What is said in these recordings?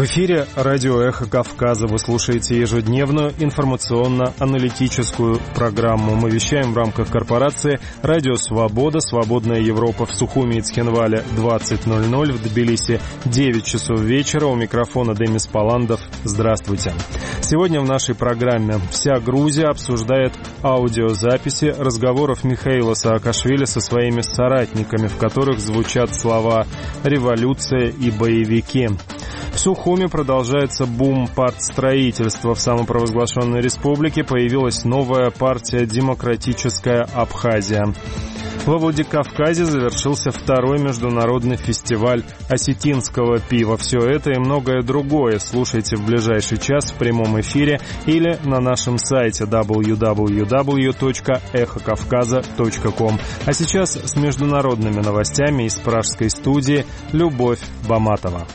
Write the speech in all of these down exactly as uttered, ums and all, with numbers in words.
эфире радио «Эхо Кавказа». Вы слушаете ежедневную информационно-аналитическую программу. Мы вещаем в рамках корпорации «Радио Свобода», «Свободная Европа» в Сухуми и Цхинвале двадцать ноль ноль, в Тбилиси девять часов вечера. У микрофона Демис Паландов. Здравствуйте. Сегодня в нашей программе вся Грузия обсуждает аудиозаписи разговоров Михаила Саакашвили со своими соратниками, в которых звучат слова «революция» и «боевики». В Сухуми продолжается бум партстроительства. В самопровозглашенной республике появилась новая партия «Демократическая Абхазия». Во Владикавказе завершился второй международный фестиваль осетинского пива. Все это и многое другое слушайте в ближайший час в прямом эфире или на нашем сайте дабл ю дабл ю дабл ю точка эхо кавказа точка ком. А сейчас с международными новостями из пражской студии Любовь Баматова.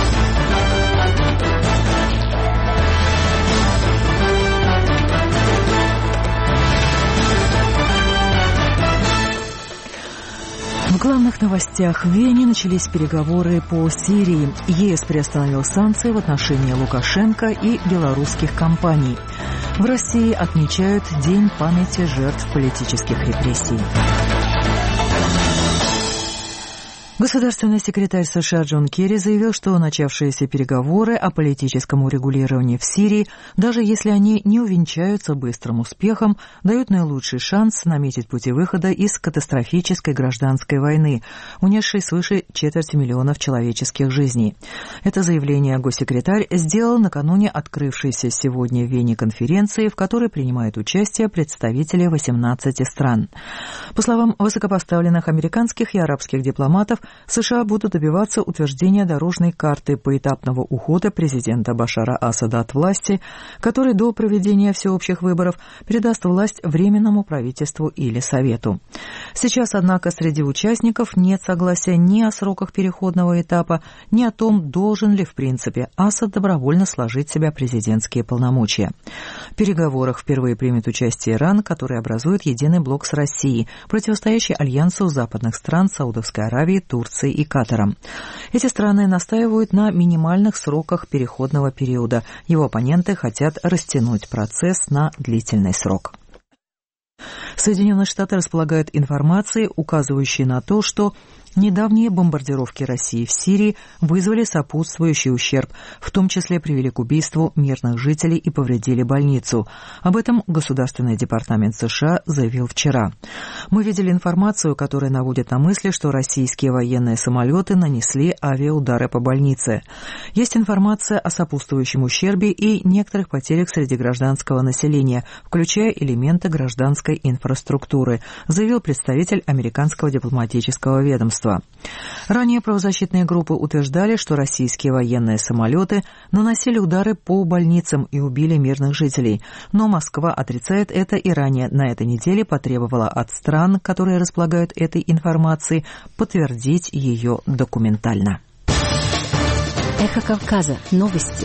В главных новостях: в Вене начались переговоры по Сирии. ЕС приостановил санкции в отношении Лукашенко и белорусских компаний. В России отмечают День памяти жертв политических репрессий. Государственный секретарь США Джон Керри заявил, что начавшиеся переговоры о политическом урегулировании в Сирии, даже если они не увенчаются быстрым успехом, дают наилучший шанс наметить пути выхода из катастрофической гражданской войны, унесшей свыше четверти миллионов человеческих жизней. Это заявление госсекретарь сделал накануне открывшейся сегодня в Вене конференции, в которой принимают участие представители восемнадцати стран. По словам высокопоставленных американских и арабских дипломатов, США будут добиваться утверждения дорожной карты поэтапного ухода президента Башара Асада от власти, который до проведения всеобщих выборов передаст власть Временному правительству или Совету. Сейчас, однако, среди участников нет согласия ни о сроках переходного этапа, ни о том, должен ли в принципе Асад добровольно сложить в себя президентские полномочия. В переговорах впервые примет участие Иран, который образует единый блок с Россией, противостоящий альянсу западных стран Саудовской Аравии, Турции и Катаром. Эти страны настаивают на минимальных сроках переходного периода. Его оппоненты хотят растянуть процесс на длительный срок. Соединенные Штаты располагают информацией, указывающей на то, что недавние бомбардировки России в Сирии вызвали сопутствующий ущерб, в том числе привели к убийству мирных жителей и повредили больницу. Об этом Государственный департамент США заявил вчера. Мы видели информацию, которая наводит на мысли, что российские военные самолеты нанесли авиаудары по больнице. Есть информация о сопутствующем ущербе и некоторых потерях среди гражданского населения, включая элементы гражданской инфраструктуры, заявил представитель американского дипломатического ведомства. Ранее правозащитные группы утверждали, что российские военные самолеты наносили удары по больницам и убили мирных жителей. Но Москва отрицает это и ранее на этой неделе потребовала от стран, которые располагают этой информацией, подтвердить ее документально. Эхо Кавказа. Новости.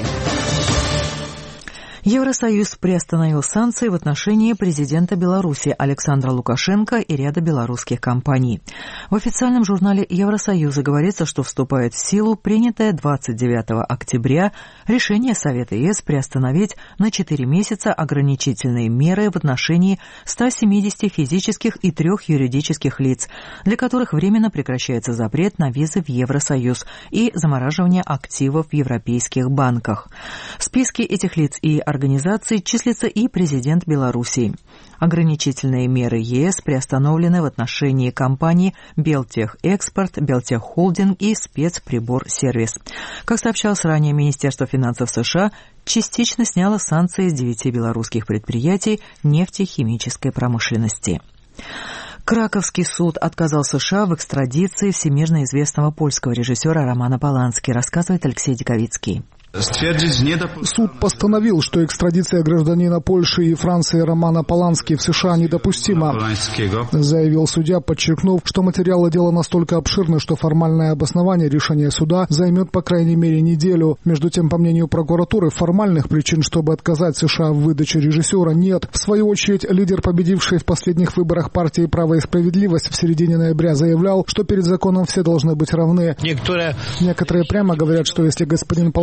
Евросоюз приостановил санкции в отношении президента Беларуси Александра Лукашенко и ряда белорусских компаний. В официальном журнале Евросоюза говорится, что вступает в силу принятое двадцать девятого октября решение Совета ЕС приостановить на четыре месяца ограничительные меры в отношении ста семидесяти физических и трех юридических лиц, для которых временно прекращается запрет на визы в Евросоюз и замораживание активов в европейских банках. В списке этих лиц и организаций числится и президент Беларуси. Ограничительные меры ЕС приостановлены в отношении компаний Белтехэкспорт, Белтеххолдинг и Спецприборсервис. Как сообщалось ранее, Министерство финансов США частично сняло санкции с девяти белорусских предприятий нефтехимической промышленности. Краковский суд отказал США в экстрадиции всемирно известного польского режиссера Романа Полански, рассказывает Алексей Диковицкий. Суд постановил, что экстрадиция гражданина Польши и Франции Романа Полански в США недопустима, заявил судья, подчеркнув, что материалы дела настолько обширны, что формальное обоснование решения суда займет по крайней мере неделю. Между тем, по мнению прокуратуры, формальных причин, чтобы отказать США в выдаче режиссера, нет. В свою очередь, лидер, победивший в последних выборах партии «Право и справедливость», в середине ноября заявлял, что перед законом все должны быть равны. Некоторые прямо говорят, что если господин Полански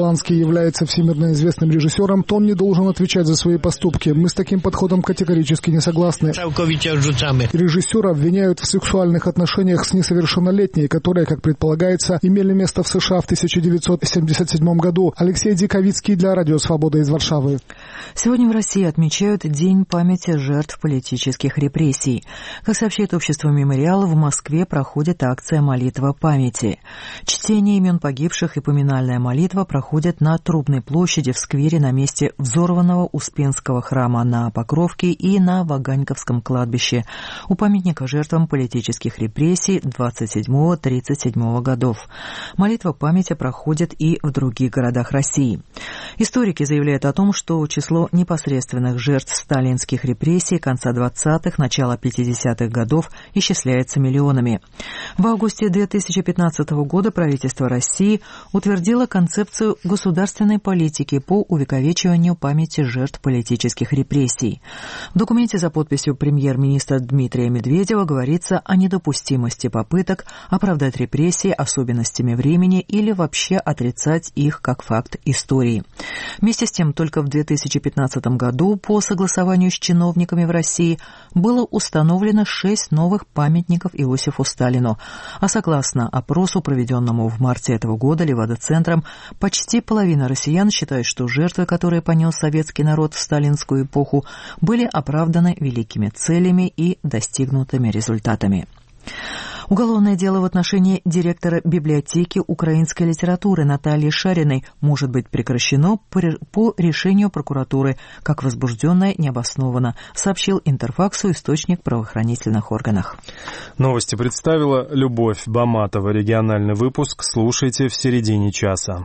является всемирно известным режиссером, то он не должен отвечать за свои поступки. Мы с таким подходом категорически не согласны. Режиссера обвиняют в сексуальных отношениях с несовершеннолетней, которые, как предполагается, имели место в США в тысяча девятьсот семьдесят седьмом году. Алексей Диковицкий для Радио Свобода из Варшавы. Сегодня в России отмечают День памяти жертв политических репрессий. Как сообщает общество «Мемориал», в Москве проходит акция «Молитва памяти». Чтение имен погибших и поминальная молитва проходят на Трубной площади в сквере на месте взорванного Успенского храма на Покровке и на Ваганьковском кладбище у памятника жертвам политических репрессий двадцать седьмого — тридцать седьмого годов. Молитва памяти проходит и в других городах России. Историки заявляют о том, что число непосредственных жертв сталинских репрессий конца двадцатых — начала пятидесятых годов исчисляется миллионами. В августе две тысячи пятнадцатого года правительство России утвердило концепцию государственной политики по увековечиванию памяти жертв политических репрессий. В документе за подписью премьер-министра Дмитрия Медведева говорится о недопустимости попыток оправдать репрессии особенностями времени или вообще отрицать их как факт истории. Вместе с тем, только в две тысячи пятнадцатом году по согласованию с чиновниками в России было установлено шесть новых памятников Иосифу Сталину, а согласно опросу, проведенному в марте этого года Левада-центром, почти половина россиян считают, что жертвы, которые понес советский народ в сталинскую эпоху, были оправданы великими целями и достигнутыми результатами. Уголовное дело в отношении директора библиотеки украинской литературы Натальи Шариной может быть прекращено по решению прокуратуры, как возбужденное необоснованно, сообщил Интерфаксу источник в правоохранительных органах. Новости представила Любовь Баматова. Региональный выпуск слушайте в середине часа.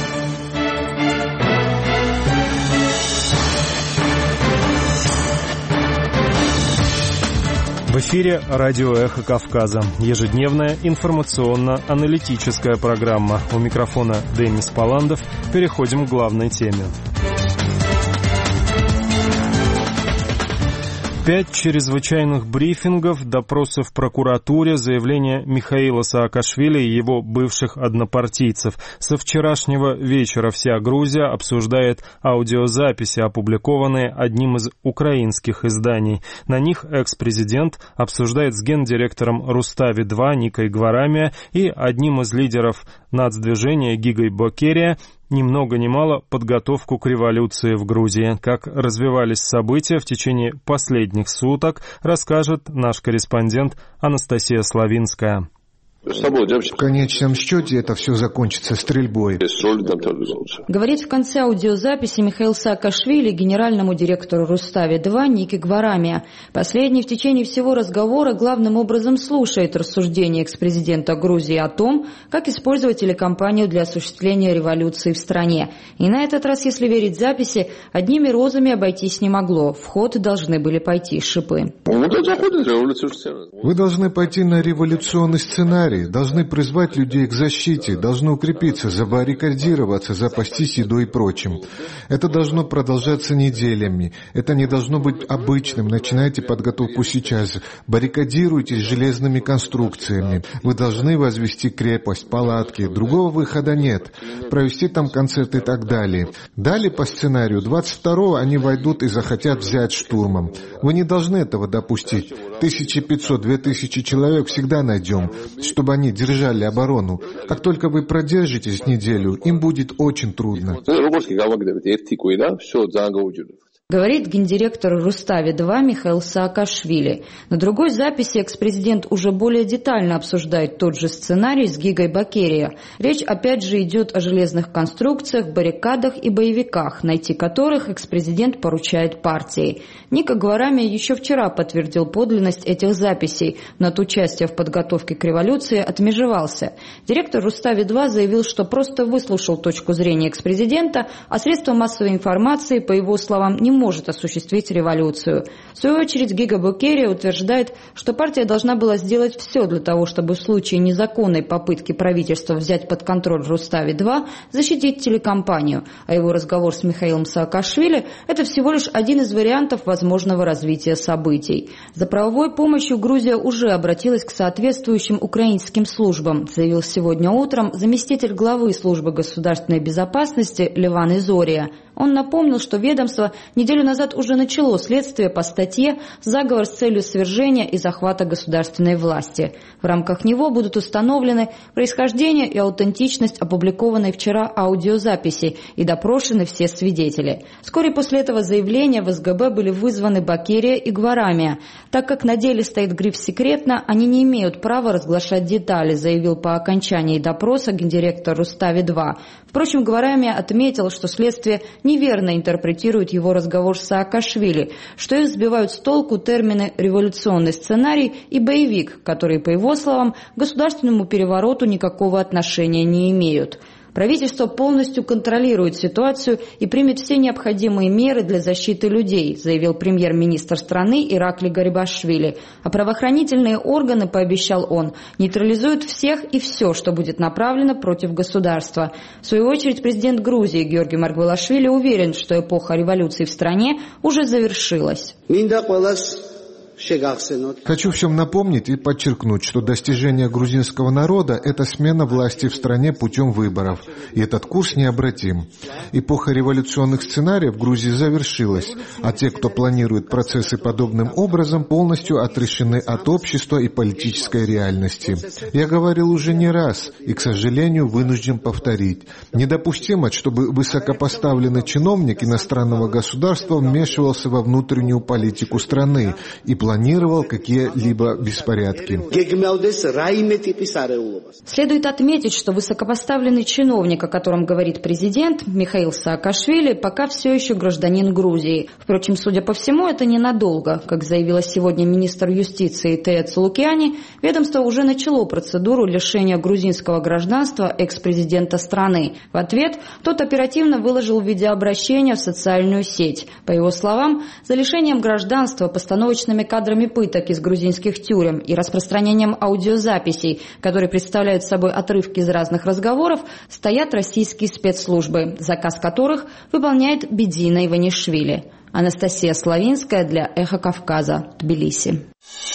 В эфире радио «Эхо Кавказа». Ежедневная информационно-аналитическая программа. У микрофона Денис Паландов. Переходим к главной теме. Пять чрезвычайных брифингов, допросы в прокуратуре, заявления Михаила Саакашвили и его бывших однопартийцев. Со вчерашнего вечера вся Грузия обсуждает аудиозаписи, опубликованные одним из украинских изданий. На них экс-президент обсуждает с гендиректором Рустави-два Никой Гварамия и одним из лидеров нацдвижения Гигой Бокерия ни много ни мало подготовку к революции в Грузии. Как развивались события в течение последних суток, расскажет наш корреспондент Анастасия Славинская. В конечном счете это все закончится стрельбой. Говорит в конце аудиозаписи Михаил Саакашвили генеральному директору Рустави-два Нике Гварамия. Последний в течение всего разговора главным образом слушает рассуждения экс-президента Грузии о том, как использовать телекомпанию для осуществления революции в стране. И на этот раз, если верить записи, одними розами обойтись не могло. В ход должны были пойти шипы. Вы должны пойти на революционный сценарий. Должны призвать людей к защите, должны укрепиться, забаррикадироваться, запастись едой и прочим. Это должно продолжаться неделями. Это не должно быть обычным. Начинайте подготовку сейчас. Баррикадируйтесь железными конструкциями. Вы должны возвести крепость, палатки. Другого выхода нет. Провести там концерт и так далее. Далее по сценарию двадцать второго они войдут и захотят взять штурмом. Вы не должны этого допустить. тысяча пятьсот — две тысячи человек всегда найдем, чтобы они держали оборону. Как только вы продержитесь неделю, им будет очень трудно. Говорит гендиректор Рустави-два Михаил Саакашвили. На другой записи экс-президент уже более детально обсуждает тот же сценарий с Гигой Бокерия. Речь опять же идет о железных конструкциях, баррикадах и боевиках, найти которых экс-президент поручает партии. Ника Гварамия еще вчера подтвердил подлинность этих записей, но от участия в подготовке к революции отмежевался. Директор Рустави-два заявил, что просто выслушал точку зрения экс-президента, а средства массовой информации, по его словам, не могут может осуществить революцию. В свою очередь Гига Бокерия утверждает, что партия должна была сделать все для того, чтобы в случае незаконной попытки правительства взять под контроль Рустави-два защитить телекомпанию, а его разговор с Михаилом Саакашвили – это всего лишь один из вариантов возможного развития событий. За правовой помощью Грузия уже обратилась к соответствующим украинским службам, заявил сегодня утром заместитель главы службы государственной безопасности Леван Изория. Он напомнил, что ведомство неделю назад уже начало следствие по статье «Заговор с целью свержения и захвата государственной власти». В рамках него будут установлены происхождение и аутентичность опубликованной вчера аудиозаписи и допрошены все свидетели. Вскоре после этого заявления в эс гэ бэ были вызваны Бокерия и Гварамия. Так как на деле стоит гриф «Секретно», они не имеют права разглашать детали, заявил по окончании допроса гендиректор Рустави-два. Впрочем, Гварамия отметил, что следствие неверно интерпретирует его разговор с Саакашвили, что их сбивают с толку термины «революционный сценарий» и «боевик», которые, по его словам, к государственному перевороту никакого отношения не имеют. Правительство полностью контролирует ситуацию и примет все необходимые меры для защиты людей, заявил премьер-министр страны Иракли Гарибашвили. А правоохранительные органы, пообещал он, нейтрализуют всех и все, что будет направлено против государства. В свою очередь президент Грузии Георгий Маргвелашвили уверен, что эпоха революции в стране уже завершилась. Хочу всем напомнить и подчеркнуть, что достижение грузинского народа – это смена власти в стране путем выборов, и этот курс необратим. Эпоха революционных сценариев в Грузии завершилась, а те, кто планирует процессы подобным образом, полностью отрешены от общества и политической реальности. Я говорил уже не раз, и, к сожалению, вынужден повторить. Недопустимо, чтобы высокопоставленный чиновник иностранного государства вмешивался во внутреннюю политику страны и планировал какие-либо беспорядки. Следует отметить, что высокопоставленный чиновник, о котором говорит президент, Михаил Саакашвили, пока все еще гражданин Грузии. Впрочем, судя по всему, это ненадолго. Как заявила сегодня министр юстиции Тея Цулукиани, ведомство уже начало процедуру лишения грузинского гражданства экс-президента страны. В ответ тот оперативно выложил видеообращение в социальную сеть. По его словам, за лишением гражданства, постановочными кадрами пыток из грузинских тюрем и распространением аудиозаписей, которые представляют собой отрывки из разных разговоров, стоят российские спецслужбы, заказ которых выполняет Бедина Иванишвили. Анастасия Славинская для «Эхо Кавказа», Тбилиси.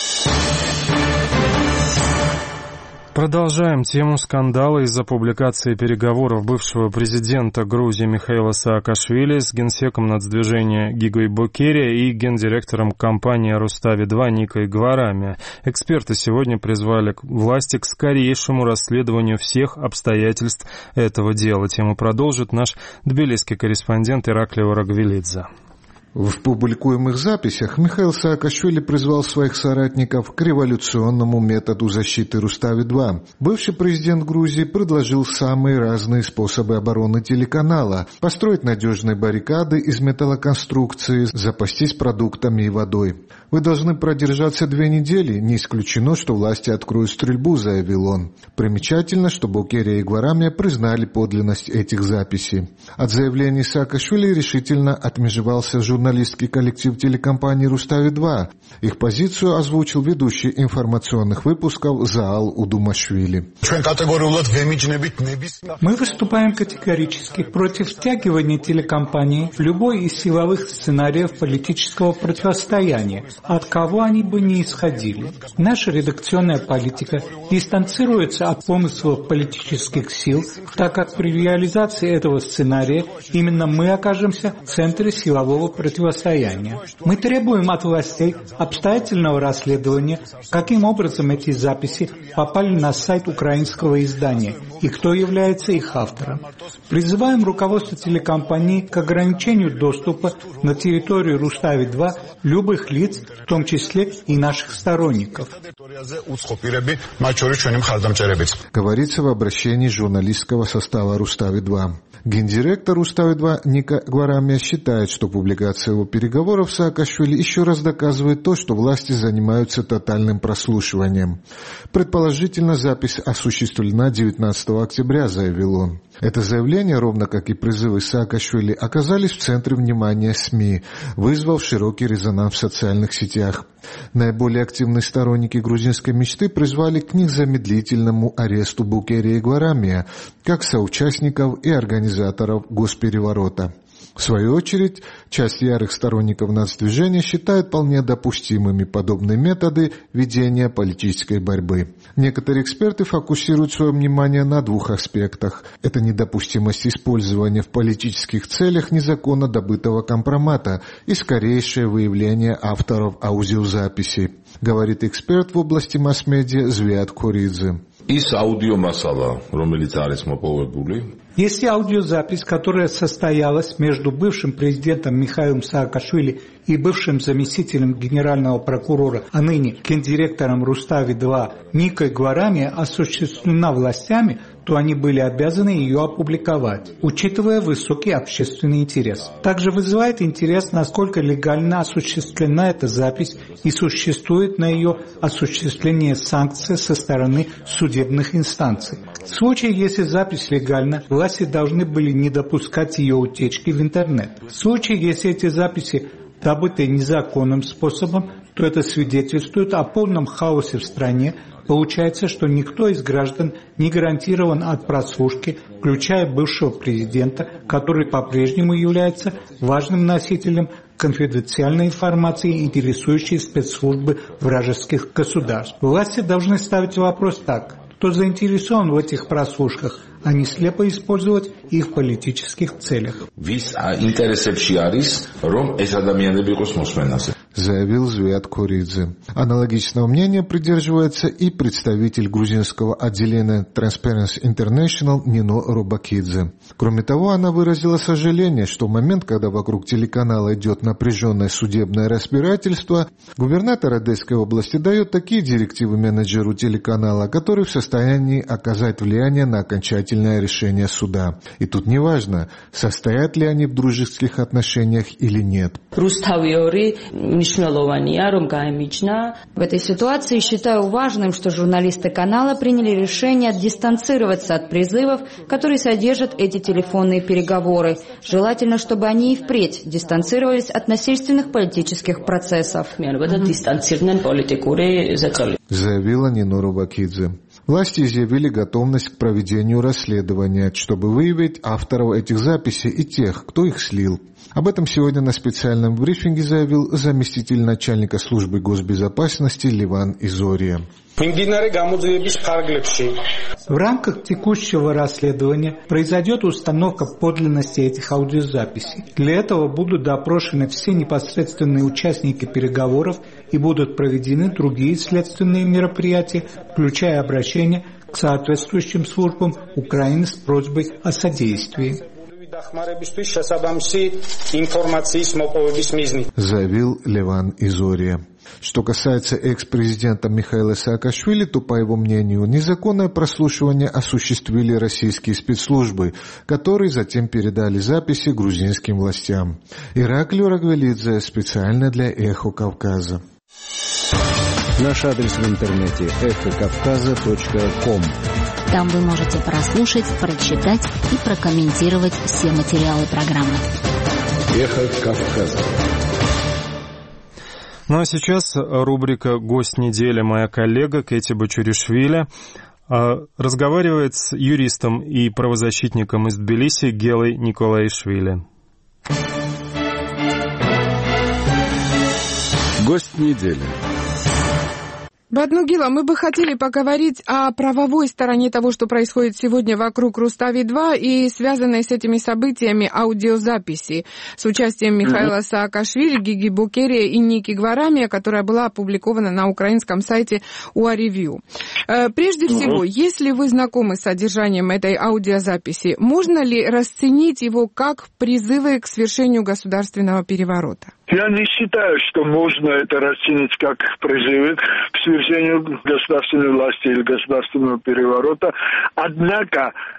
Продолжаем тему скандала из-за публикации переговоров бывшего президента Грузии Михаила Саакашвили с генсеком нацдвижения Гигой Бокерия и гендиректором компании Рустави-два Никой Гварамия. Эксперты сегодня призвали власти к скорейшему расследованию всех обстоятельств этого дела. Тему продолжит наш тбилисский корреспондент Иракли Орагвелидзе. В публикуемых записях Михаил Саакашвили призвал своих соратников к революционному методу защиты Рустави-два. Бывший президент Грузии предложил самые разные способы обороны телеканала: построить надежные баррикады из металлоконструкции, запастись продуктами и водой. «Вы должны продержаться две недели, не исключено, что власти откроют стрельбу», — заявил он. Примечательно, что Бокерия и Гварамия признали подлинность этих записей. От заявлений Саакашвили решительно отмежевался журналистский коллектив телекомпании «Рустави-два». Их позицию озвучил ведущий информационных выпусков Заал Удумашвили. Мы выступаем категорически против втягивания телекомпании в любой из силовых сценариев политического противостояния, от кого они бы ни исходили. Наша редакционная политика дистанцируется от помыслов политических сил, так как при реализации этого сценария именно мы окажемся в центре силового противостояния. Мы требуем от властей обстоятельного расследования, каким образом эти записи попали на сайт украинского издания и кто является их автором. Призываем руководство телекомпании к ограничению доступа на территорию Рустави-два любых лиц, в том числе и наших сторонников. Говорится в обращении журналистского состава Рустави-два. Гендиректор Рустави-два Ника Гварамия считает, что публикация трансляция его переговоров с Саакашвили еще раз доказывает то, что власти занимаются тотальным прослушиванием. Предположительно, запись осуществлена девятнадцатого октября, заявил он. Это заявление, ровно как и призывы Саакашвили, оказались в центре внимания СМИ, вызвав широкий резонанс в социальных сетях. Наиболее активные сторонники грузинской мечты призвали к незамедлительному аресту Букерии и Гварамия, как соучастников и организаторов госпереворота. В свою очередь, часть ярых сторонников нацдвижения считает вполне допустимыми подобные методы ведения политической борьбы. Некоторые эксперты фокусируют свое внимание на двух аспектах. Это недопустимость использования в политических целях незаконно добытого компромата и скорейшее выявление авторов аудиозаписей, говорит эксперт в области масс-медиа Звиат Коридзе. Если аудиозапись, которая состоялась между бывшим президентом Михаилом Саакашвили и бывшим заместителем генерального прокурора, а ныне гендиректором Рустави-два Никой Гварами, осуществлена властями, то они были обязаны ее опубликовать, учитывая высокий общественный интерес. Также вызывает интерес, насколько легально осуществлена эта запись и существует на ее осуществление санкций со стороны судебных инстанций. В случае, если запись легальна, власти должны были не допускать ее утечки в интернет. В случае, если эти записи добыты незаконным способом, то это свидетельствует о полном хаосе в стране. Получается, что никто из граждан не гарантирован от прослушки, включая бывшего президента, который по-прежнему является важным носителем конфиденциальной информации, интересующей спецслужбы вражеских государств. Власти должны ставить вопрос так: кто заинтересован в этих прослушках, а не слепо использовать их в политических целях. Заявил Звиат Коридзе. Аналогичного мнения придерживается и представитель грузинского отделения Transparency International Нино Робакидзе. Кроме того, она выразила сожаление, что в момент, когда вокруг телеканала идет напряженное судебное разбирательство, губернатор Одесской области дает такие директивы менеджеру телеканала, который в состоянии оказать влияние на окончательное решение суда. И тут неважно, состоят ли они в дружеских отношениях или нет. В этой ситуации считаю важным, что журналисты канала приняли решение дистанцироваться от призывов, которые содержат эти телефонные переговоры. Желательно, чтобы они и впредь дистанцировались от насильственных политических процессов. Заявила Нино Робакидзе. Власти изъявили готовность к проведению расследования, чтобы выявить авторов этих записей и тех, кто их слил. Об этом сегодня на специальном брифинге заявил заместитель начальника службы госбезопасности Леван Изория. В рамках текущего расследования произойдет установка подлинности этих аудиозаписей. Для этого будут допрошены все непосредственные участники переговоров и будут проведены другие следственные мероприятия, включая обращение к соответствующим службам Украины с просьбой о содействии. Заявил Леван Изория. Что касается экс-президента Михаила Саакашвили, то, по его мнению, незаконное прослушивание осуществили российские спецслужбы, которые затем передали записи грузинским властям. Ираклий Рагвелидзе специально для «Эхо Кавказа». Наш адрес в интернете эхо кавказа точка ком. Там вы можете прослушать, прочитать и прокомментировать все материалы программы. Эхо Кавказа. Ну а сейчас рубрика «Гость недели». Моя коллега Кэти Бачуришвили разговаривает с юристом и правозащитником из Тбилиси Гелой Николаишвили. Гость недели. Баднугила, мы бы хотели поговорить о правовой стороне того, что происходит сегодня вокруг Рустави-два и связанной с этими событиями аудиозаписи с участием Михаила Саакашвили, Гиги Букерия и Ники Гварамия, которая была опубликована на украинском сайте УА Ревью. Прежде всего, если вы знакомы с содержанием этой аудиозаписи, можно ли расценить его как призывы к свершению государственного переворота? Я не считаю, что можно это расценить как призывы к свержению государственной власти или государственного переворота. Однако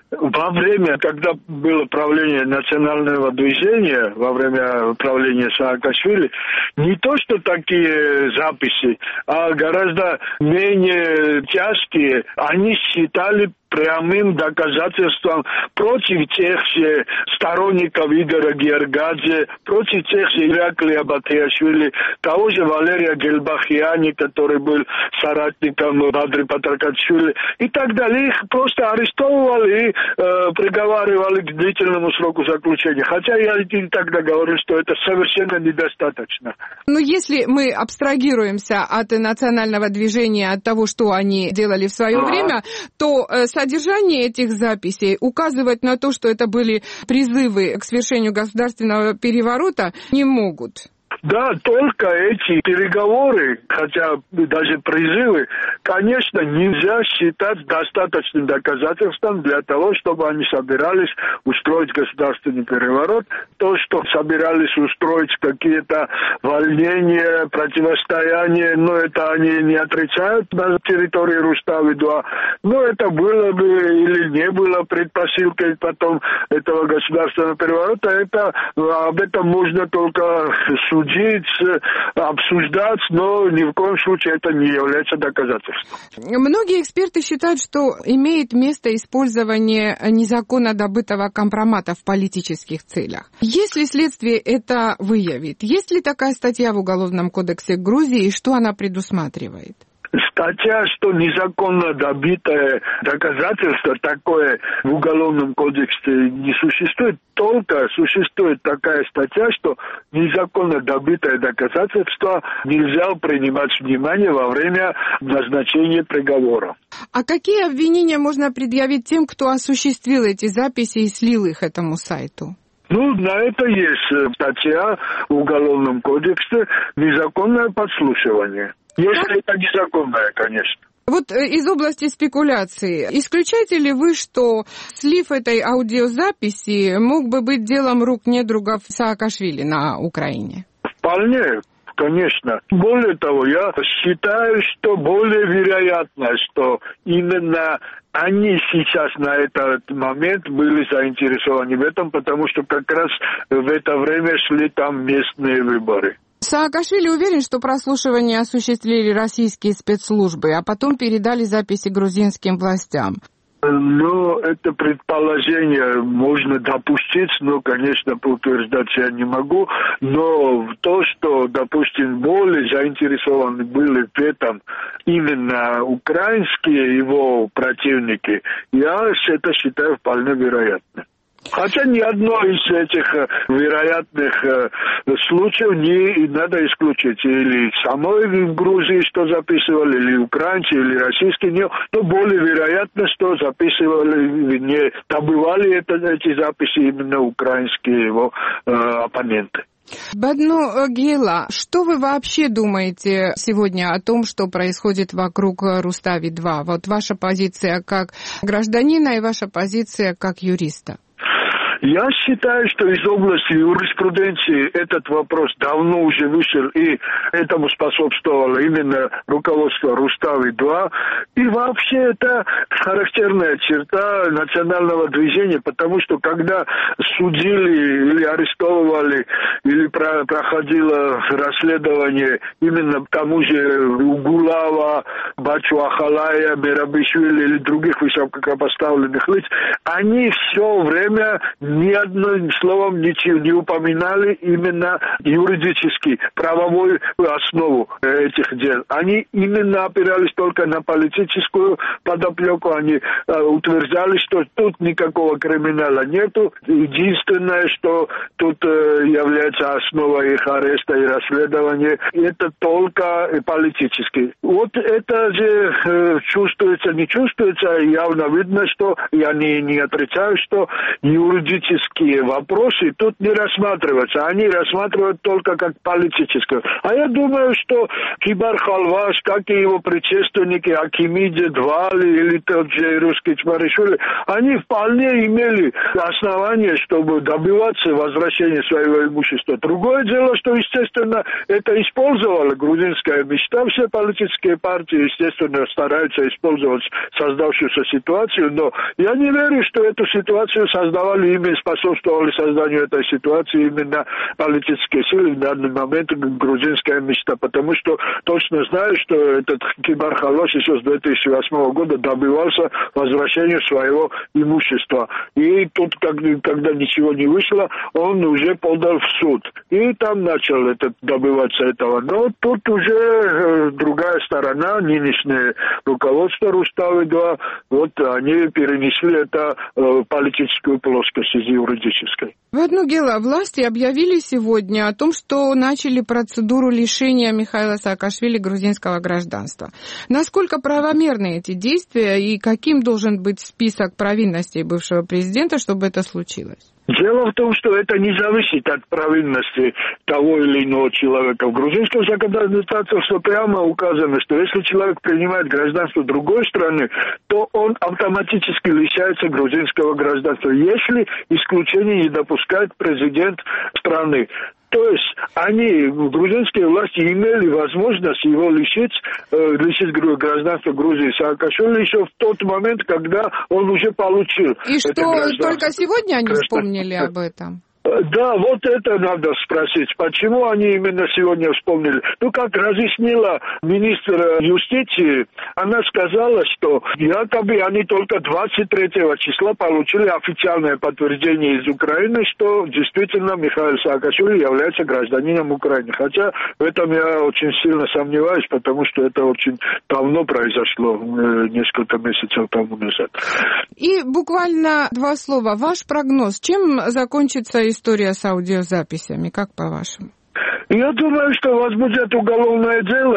во время, когда было правление национального движения, во время правления Саакашвили, не то что такие записи, а гораздо менее тяжкие, они считали прямым доказательством против тех же сторонников Игоря Гергадзе, против тех же Ираклия Батияшвили, того же Валерия Гельбахиани, который был соратником Бадри Патракатшвили и так далее. Их просто арестовывали и э, приговаривали к длительному сроку заключения. Хотя я и тогда говорил, что это совершенно недостаточно. Но если мы абстрагируемся от национального движения, от того, что они делали в свое а. время, то э, содержание этих записей указывать на то, что это были призывы к свершению государственного переворота, не могут. Да, только эти переговоры, хотя даже призывы, конечно, нельзя считать достаточным доказательством для того, чтобы они собирались устроить государственный переворот. То, что собирались устроить какие-то волнения, противостояния, но это они не отрицают на территории Рустави-два. Но это было бы или не было предпосылкой потом этого государственного переворота. Это, об этом можно только судить, обсуждать, но ни в коем случае это не является доказательством. Многие эксперты считают, что имеет место использование незаконно добытого компромата в политических целях. Если следствие это выявит, есть ли такая статья в Уголовном кодексе Грузии и что она предусматривает? Статья, что незаконно добитое доказательство, такое в Уголовном кодексе не существует, только существует такая статья, что незаконно добитое доказательство нельзя принимать внимание во время назначения приговора. А какие обвинения можно предъявить тем, кто осуществил эти записи и слил их этому сайту? Ну, на это есть статья в Уголовном кодексе «Незаконное подслушивание». Если это незаконное, конечно. Вот из области спекуляции, исключаете ли вы, что слив этой аудиозаписи мог бы быть делом рук недругов Саакашвили на Украине? Вполне. Конечно. Более того, я считаю, что более вероятно, что именно они сейчас на этот момент были заинтересованы в этом, потому что как раз в это время шли там местные выборы. Саакашвили уверен, что прослушивание осуществили российские спецслужбы, а потом передали записи грузинским властям. Ну, это предположение можно допустить, но, конечно, утверждать я не могу. Но то, что, допустим, более заинтересованы были в этом именно украинские его противники, я это считаю вполне вероятным. Хотя ни одно из этих вероятных э, случаев не надо исключить. Или самой в Грузии, что записывали, или украинцы, или российские, не, но более вероятно, что записывали, не добывали это, эти записи именно украинские его э, оппоненты. Бадну Гейла, что вы вообще думаете сегодня о том, что происходит вокруг Рустави-два? Вот ваша позиция как гражданина и ваша позиция как юриста. Я считаю, что из области юриспруденции этот вопрос давно уже вышел, и этому способствовало именно руководство Рустави-два. И вообще это характерная черта национального движения, потому что когда судили или арестовывали, или про- проходило расследование именно тому же Угулава, Бачу Ахалая, Мерабишвили или других высокопоставленных лиц, они все время ни одним словом ничего не упоминали именно юридически, правовую основу этих дел. Они именно опирались только на политическую подоплеку. Они э, утверждали, что тут никакого криминала нету. Единственное, что тут э, является основой их ареста и расследования, это только политически. Вот это же э, чувствуется, не чувствуется, явно видно, что я не, не отрицаю, что юридически юридические вопросы тут не рассматриваются. Они рассматривают только как политическое. А я думаю, что Кибар Халваш, как и его предшественники, Акимидзе, Двали или тот же русский Чмаришвили, они вполне имели основания, чтобы добиваться возвращения своего имущества. Другое дело, что, естественно, это использовала грузинская мечта. Все политические партии, естественно, стараются использовать создавшуюся ситуацию, но я не верю, что эту ситуацию создавали именно, способствовали созданию этой ситуации именно политические силы в данный момент грузинская мечта, потому что точно знаю, что этот Кибар Халваш еще с две тысячи восьмого года добивался возвращения своего имущества. И тут, когда ничего не вышло, он уже подал в суд. И там начал этот, добиваться этого. Но тут уже э, другая сторона, нынешнее руководство Руставы-два, вот они перенесли это э, политическую плоскость из юридической. В одно дело, власти объявили сегодня о том, что начали процедуру лишения Михаила Саакашвили грузинского гражданства. Насколько правомерны эти действия и каким должен быть список провинностей бывшего президента, чтобы это случилось? Дело в том, что это не зависит от провинности того или иного человека. В грузинском законодательстве прямо указано, что если человек принимает гражданство другой страны, то он автоматически лишается грузинского гражданства, если исключение не допускает президент страны. То есть они, грузинские власти, имели возможность его лишить, э, лишить гражданства Грузии Саакашвили еще в тот момент, когда он уже получил. И что, только сегодня они вспомнили об этом? Да, вот это надо спросить. Почему они именно сегодня вспомнили? Ну, как разъяснила министр юстиции, она сказала, что якобы они только двадцать третьего числа получили официальное подтверждение из Украины, что действительно Михаил Саакашвили является гражданином Украины. Хотя в этом я очень сильно сомневаюсь, потому что это очень давно произошло, несколько месяцев тому назад. И буквально два слова. Ваш прогноз. Чем закончится история с аудиозаписями, как по-вашему? Я думаю, что возбудят уголовное дело,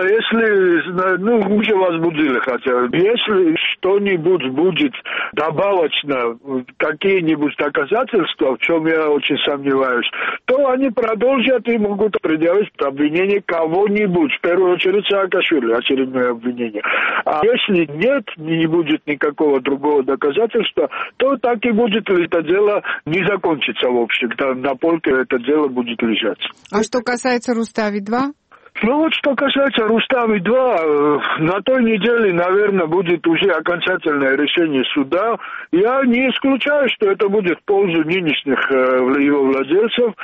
если, ну, уже возбудили хотя бы. Если что-нибудь будет добавочно, какие-нибудь доказательства, в чем я очень сомневаюсь, то они продолжат и могут предъявить обвинение кого-нибудь, в первую очередь Саакашвили, очередное обвинение. А если нет, не будет никакого другого доказательства, то так и будет это дело не закончится, в общем. На полке это дело будет лежать. А что касается Рустави-два? Ну вот, что касается Рустави-два, на той неделе, наверное, будет уже окончательное решение суда. Я не исключаю, что это будет в пользу нынешних его владельцев.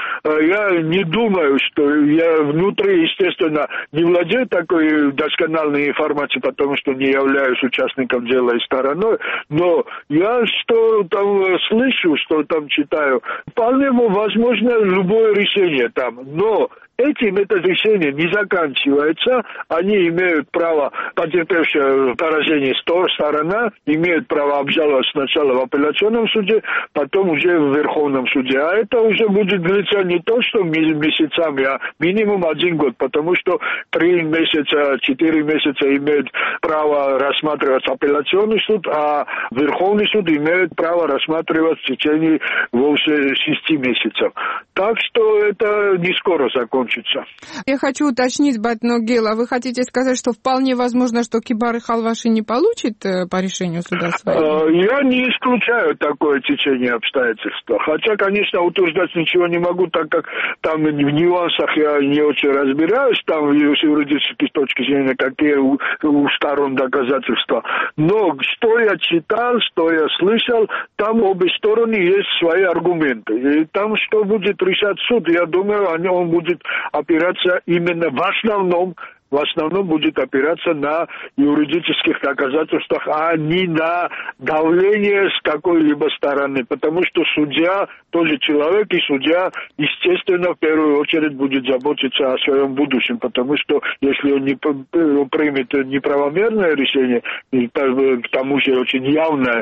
Я не думаю, что я внутри, естественно, не владею такой доскональной информацией, потому что не являюсь участником дела и стороной. Но я что там слышу, что там читаю, вполне возможно любое решение там. Но этим это решение не заканчивается. Они имеют право, потерпевшая поражение сторона, имеют право обжаловать сначала в апелляционном суде, потом уже в Верховном суде. А это уже будет длиться не то, что месяцами, а минимум один год, потому что три месяца, четыре месяца имеют право рассматривать апелляционный суд, а Верховный суд имеет право рассматривать в течение вовсе шести месяцев. Так что это не скоро закончится. Я хочу уточнить, Батногела, вы хотите сказать, что вполне возможно, что Кибар Халваши не получит по решению суда своего? Я не исключаю такое течение обстоятельств. Хотя, конечно, утверждать ничего не могу, так как там в нюансах я не очень разбираюсь, там с юридической точки зрения, какие у, у сторон доказательства. Но что я читал, что я слышал, там обе стороны есть свои аргументы. И там, что будет решать суд, я думаю, он будет опираться именно в основном, в основном будет опираться на юридических доказательствах, а не на давление с какой-либо стороны. Потому что судья тоже человек, и судья, естественно, в первую очередь будет заботиться о своем будущем. Потому что если он не примет неправомерное решение, и к тому же очень явное,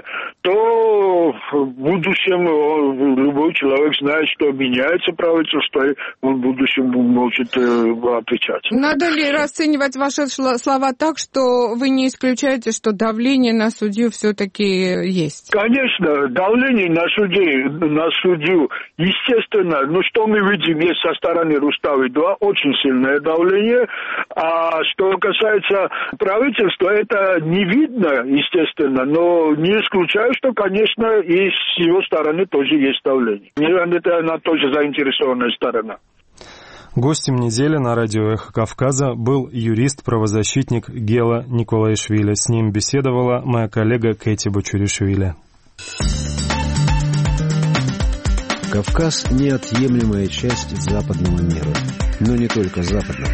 то в будущем любой человек знает, что меняется правительство, и он в будущем может отвечать. Надо ли, раз расценивать ваши слова так, что вы не исключаете, что давление на судью все-таки есть? Конечно, давление на судей, на судью, естественно, ну что мы видим, есть со стороны Рустави-два очень сильное давление, а что касается правительства, это не видно, естественно, но не исключаю, что, конечно, и с его стороны тоже есть давление. Это она тоже заинтересованная сторона. Гостем недели на радио «Эхо Кавказа» был юрист-правозащитник Гела Николаишвили. С ним беседовала моя коллега Кэти Бочуришвили. Кавказ – неотъемлемая часть западного мира, но не только западного.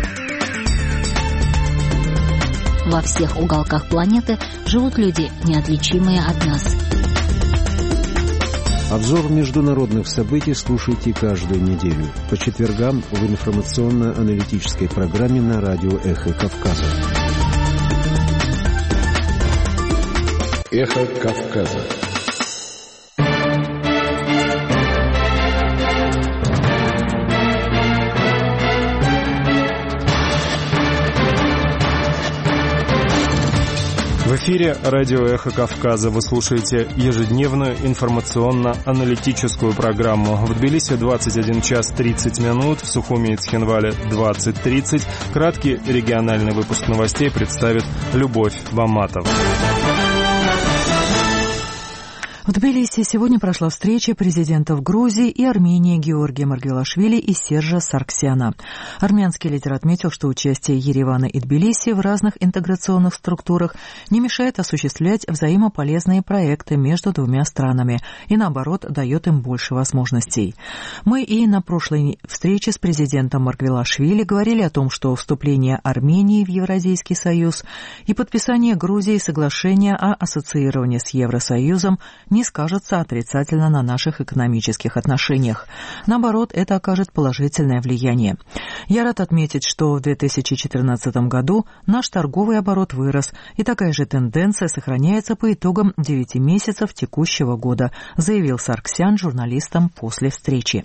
Во всех уголках планеты живут люди, неотличимые от нас. Обзор международных событий слушайте каждую неделю по четвергам в информационно-аналитической программе на радио «Эхо Кавказа». «Эхо Кавказа». В эфире радио «Эхо Кавказа». Вы слушаете ежедневную информационно-аналитическую программу. В Тбилиси двадцать один час тридцать минут, в Сухуми и Цхинвале двадцать тридцать. Краткий региональный выпуск новостей представит Любовь Баматова. В Тбилиси сегодня прошла встреча президентов Грузии и Армении Георгия Маргвелашвили и Сержа Сарксяна. Армянский лидер отметил, что участие Еревана и Тбилиси в разных интеграционных структурах не мешает осуществлять взаимополезные проекты между двумя странами и, наоборот, дает им больше возможностей. Мы и на прошлой встрече с президентом Маргвелашвили говорили о том, что вступление Армении в Евразийский союз и подписание Грузии соглашения о ассоциировании с Евросоюзом не скажется отрицательно на наших экономических отношениях. Наоборот, это окажет положительное влияние. Я рад отметить, что в две тысячи четырнадцатом году наш торговый оборот вырос, и такая же тенденция сохраняется по итогам девяти месяцев текущего года, заявил Сарксян журналистам после встречи.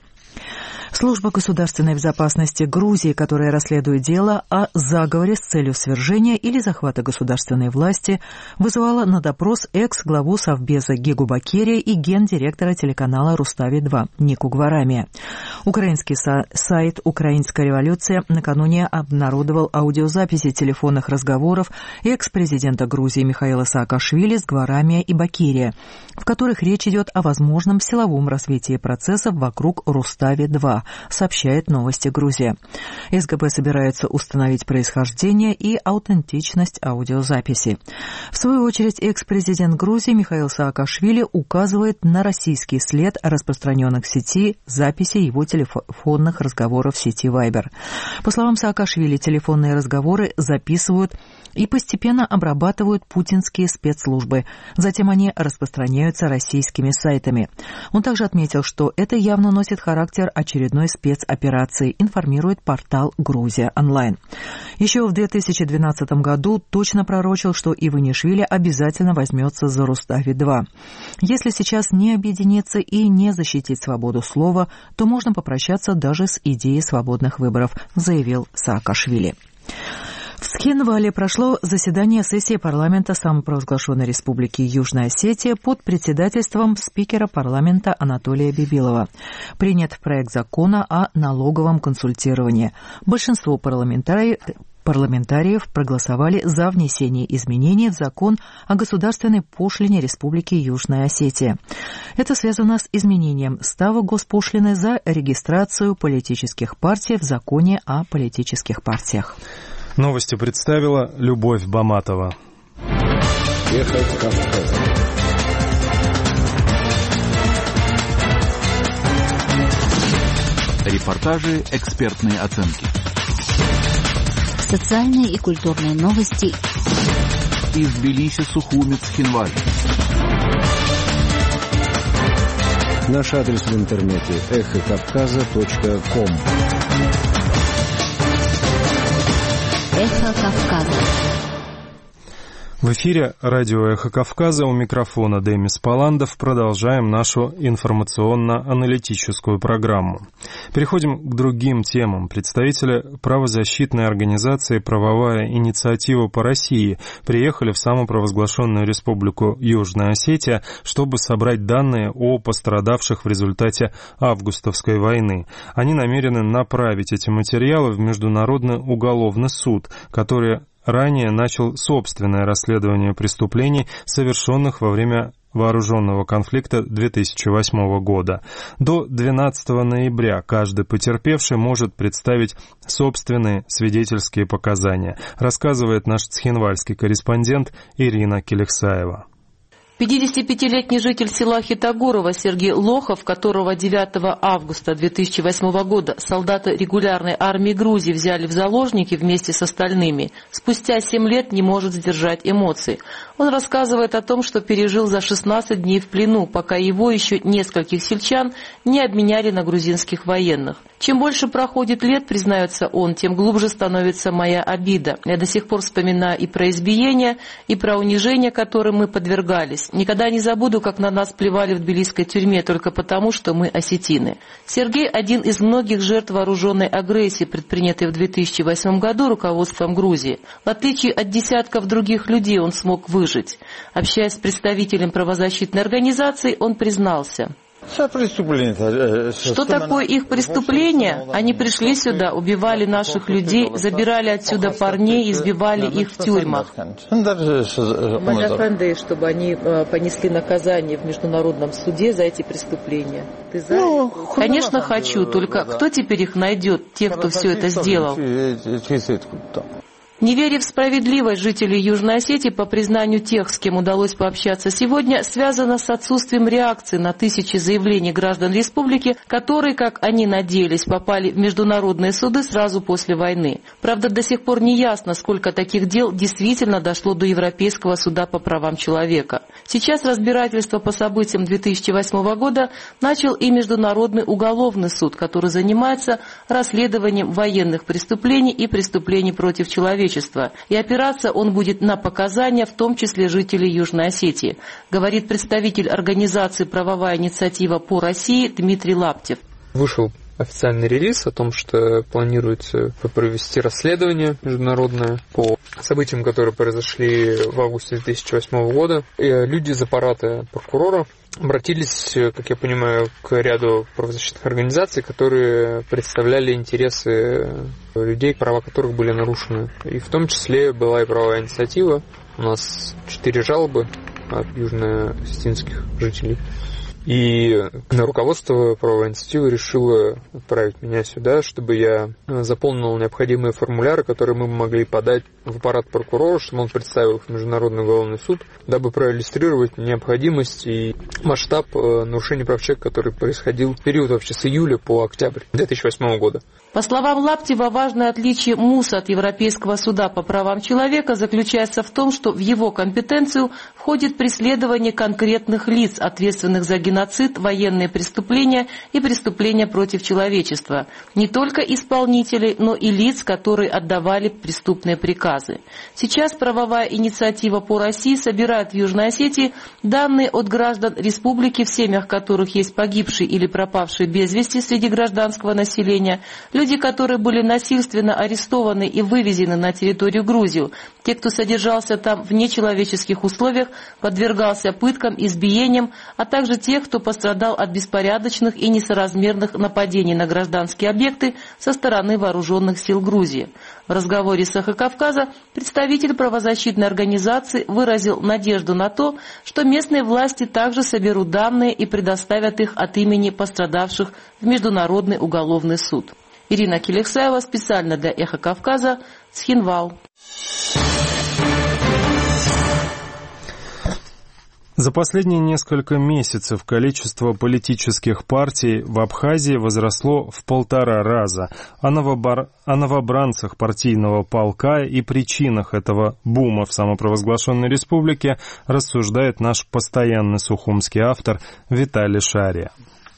Служба государственной безопасности Грузии, которая расследует дело о заговоре с целью свержения или захвата государственной власти, вызывала на допрос экс-главу Совбеза Гигу Бакерия и гендиректора телеканала Рустави-два Нику Гварамия. Украинский сайт «Украинская революция» накануне обнародовал аудиозаписи телефонных разговоров экс-президента Грузии Михаила Саакашвили с Гварамия и Бакерия, в которых речь идет о возможном силовом развитии процессов вокруг Рустави-два, сообщает «Новости Грузия». СГБ собирается установить происхождение и аутентичность аудиозаписи. В свою очередь, экс-президент Грузии Михаил Саакашвили указывает на российский след распространенных в сети записей его телефонных разговоров в сети Viber. По словам Саакашвили, телефонные разговоры записывают и постепенно обрабатывают путинские спецслужбы. Затем они распространяются российскими сайтами. Он также отметил, что это явно носит характер очередной спецоперации, информирует портал «Грузия онлайн». Еще в две тысячи двенадцатом году точно пророчил, что Иванишвили обязательно возьмется за Рустави-два. Если сейчас не объединиться и не защитить свободу слова, то можно попрощаться даже с идеей свободных выборов, заявил Саакашвили. В Цхинвале прошло заседание сессии парламента самопровозглашенной республики Южная Осетия под председательством спикера парламента Анатолия Бибилова. Принят проект закона о налоговом консультировании. Большинство парламентариев Парламентариев проголосовали за внесение изменений в закон о государственной пошлине Республики Южная Осетия. Это связано с изменением ставок госпошлины за регистрацию политических партий в законе о политических партиях. Новости представила Любовь Баматова. Эхо Кавказа. Репортажи, экспертные оценки. Социальные и культурные новости из Тбилиси, Сухуми, Цхинвале. Наш адрес в интернете эхо кавказа точка ком. Эхо Кавказа. В эфире радио «Эхо Кавказа», у микрофона Демис Паландов. Продолжаем нашу информационно-аналитическую программу. Переходим к другим темам. Представители правозащитной организации «Правовая инициатива по России» приехали в самопровозглашенную республику Южная Осетия, чтобы собрать данные о пострадавших в результате августовской войны. Они намерены направить эти материалы в Международный уголовный суд, который ранее начал собственное расследование преступлений, совершенных во время вооруженного конфликта две тысячи восьмого года. До двенадцатого ноября каждый потерпевший может представить собственные свидетельские показания, рассказывает наш цхинвальский корреспондент Ирина Келексаева. пятидесятипятилетний житель села Хитогорово Сергей Лохов, которого девятого августа две тысячи восьмого года солдаты регулярной армии Грузии взяли в заложники вместе с остальными, спустя семь лет не может сдержать эмоций. Он рассказывает о том, что пережил за шестнадцать дней в плену, пока его еще нескольких сельчан не обменяли на грузинских военных. Чем больше проходит лет, признается он, тем глубже становится моя обида. Я до сих пор вспоминаю и про избиения, и про унижения, которым мы подвергались. Никогда не забуду, как на нас плевали в тбилисской тюрьме только потому, что мы осетины. Сергей – один из многих жертв вооруженной агрессии, предпринятой в две тысячи восьмом году руководством Грузии. В отличие от десятков других людей, он смог выжить. Общаясь с представителем правозащитной организации, он признался: что такое их преступление? Они пришли сюда, убивали наших людей, забирали отсюда парней, избивали их в тюрьмах. Чтобы они понесли наказание в международном суде за эти преступления. Ты за? Ну, конечно, хочу, только кто теперь их найдет, тех, кто все это сделал? Не веря в справедливость, жителей Южной Осетии, по признанию тех, с кем удалось пообщаться сегодня, связано с отсутствием реакции на тысячи заявлений граждан республики, которые, как они надеялись, попали в международные суды сразу после войны. Правда, до сих пор не ясно, сколько таких дел действительно дошло до Европейского суда по правам человека. Сейчас разбирательство по событиям две тысячи восьмого года начал и Международный уголовный суд, который занимается расследованием военных преступлений и преступлений против человека. И опираться он будет на показания, в том числе жителей Южной Осетии, говорит представитель организации «Правовая инициатива по России» Дмитрий Лаптев. Вышел официальный релиз о том, что планируется провести расследование международное по событиям, которые произошли в августе две тысячи восьмого года. И люди из аппарата прокурора обратились, как я понимаю, к ряду правозащитных организаций, которые представляли интересы людей, права которых были нарушены. И в том числе была и правовая инициатива. У нас четыре жалобы от южно-осетинских жителей. И руководство правовой инициативы решило отправить меня сюда, чтобы я заполнил необходимые формуляры, которые мы могли подать в аппарат прокурора, чтобы он представил их в Международный уголовный суд, дабы проиллюстрировать необходимость и масштаб нарушений прав человека, который происходил в период вообще с июля по октябрь две тысячи восьмого года. По словам Лаптева, важное отличие МУСа от Европейского суда по правам человека заключается в том, что в его компетенцию входит преследование конкретных лиц, ответственных за геноцид, военные преступления и преступления против человечества. Не только исполнителей, но и лиц, которые отдавали преступные приказы. Сейчас правовая инициатива по России собирает в Южной Осетии данные от граждан республики, в семьях которых есть погибшие или пропавшие без вести среди гражданского населения, люди, которые были насильственно арестованы и вывезены на территорию Грузии, те, кто содержался там в нечеловеческих условиях, подвергался пыткам, избиениям, а также тех, кто пострадал от беспорядочных и несоразмерных нападений на гражданские объекты со стороны вооруженных сил Грузии. В разговоре с «Эхо Кавказа» представитель правозащитной организации выразил надежду на то, что местные власти также соберут данные и предоставят их от имени пострадавших в Международный уголовный суд. Ирина Келексаева специально для «Эхо Кавказа», Цхинвал. За последние несколько месяцев количество политических партий в Абхазии возросло в полтора раза. О, новобар... о новобранцах партийного полка и причинах этого бума в самопровозглашенной республике рассуждает наш постоянный сухумский автор Виталий Шария.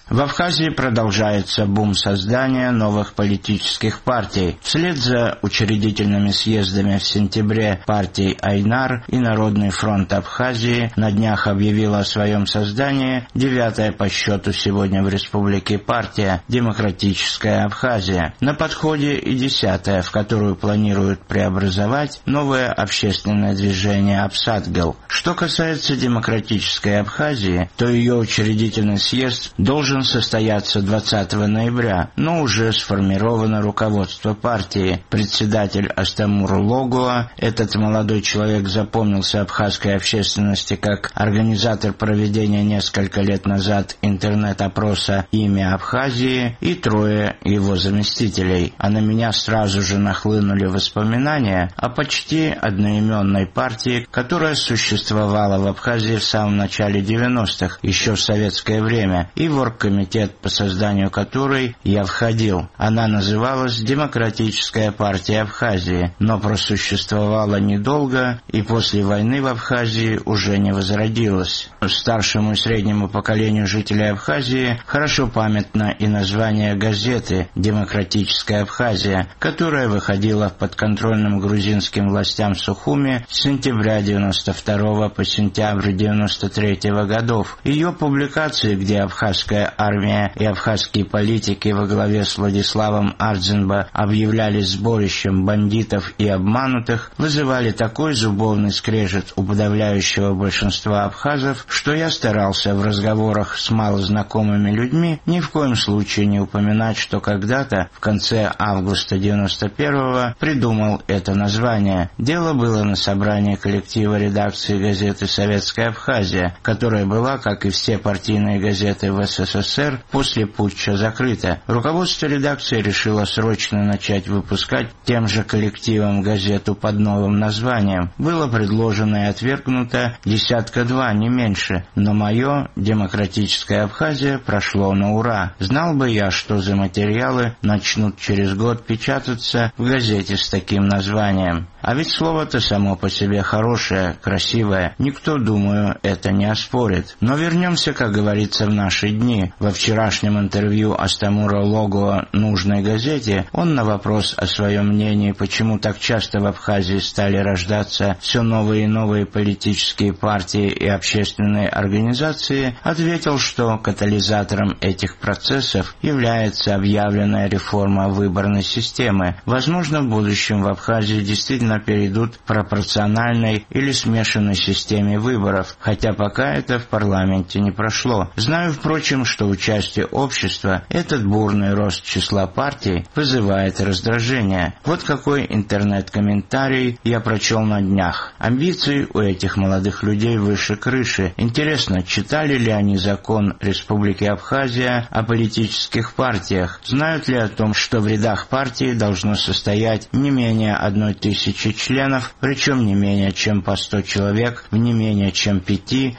В Абхазии продолжается бум создания новых политических партий. Вслед за учредительными съездами в сентябре партий Айнар и Народный фронт Абхазии на днях объявила о своем создании девятая по счету сегодня в республике партия «Демократическая Абхазия». На подходе и десятая, в которую планируют преобразовать новое общественное движение «Абсадгал». Что касается Демократической Абхазии, то ее учредительный съезд должен состояться двадцатого ноября, но уже сформировано руководство партии. Председатель Астамур Логуа, этот молодой человек запомнился абхазской общественности как организатор проведения несколько лет назад интернет-опроса «Имя Абхазии», и трое его заместителей. А на меня сразу же нахлынули воспоминания о почти одноименной партии, которая существовала в Абхазии в самом начале девяностых, еще в советское время, и в оргкомитет, по созданию которой я входил. Она называлась «Демократическая партия Абхазии», но просуществовала недолго и после войны в Абхазии уже не возродилась. Старшему и среднему поколению жителей Абхазии хорошо памятно и название газеты «Демократическая Абхазия», которая выходила в подконтрольным грузинским властям Сухуми с сентября девяносто второго по сентябрь девяносто третьего годов. Ее публикации, где абхазская армия и абхазские политики во главе с Владиславом Ардзинбо объявлялись сборищем бандитов и обманутых, вызывали такой зубовный скрежет у подавляющего большинства абхазов, что я старался в разговорах с малознакомыми людьми ни в коем случае не упоминать, что когда-то в конце августа девяносто первого придумал это название. Дело было на собрании коллектива редакции газеты «Советская Абхазия», которая была, как и все партийные газеты в СССР, после путча закрыта. Руководство редакции решило срочно начать выпускать тем же коллективом газету под новым названием. Было предложено и отвергнуто десятка два, не меньше, но мое «Демократическая Абхазия» прошло на ура. Знал бы я, что за материалы начнут через год печататься в газете с таким названием. А ведь слово-то само по себе хорошее, красивое. Никто, думаю, это не оспорит. Но вернемся, как говорится, в наши дни. Во вчерашнем интервью Астамура Логуа нужной газете он на вопрос о своем мнении, почему так часто в Абхазии стали рождаться все новые и новые политические партии и общественные организации, ответил, что катализатором этих процессов является объявленная реформа выборной системы. Возможно, в будущем в Абхазии действительно перейдут к пропорциональной или смешанной системе выборов, хотя пока это в парламенте не прошло. Знаю, впрочем, что участие общества, этот бурный рост числа партий, вызывает раздражение. Вот какой интернет-комментарий я прочел на днях. Амбиции у этих молодых людей выше крыши. Интересно, читали ли они закон Республики Абхазия о политических партиях? Знают ли о том, что в рядах партии должно состоять не менее одной тысячи членов, причем не менее чем по сто человек в не менее чем пяти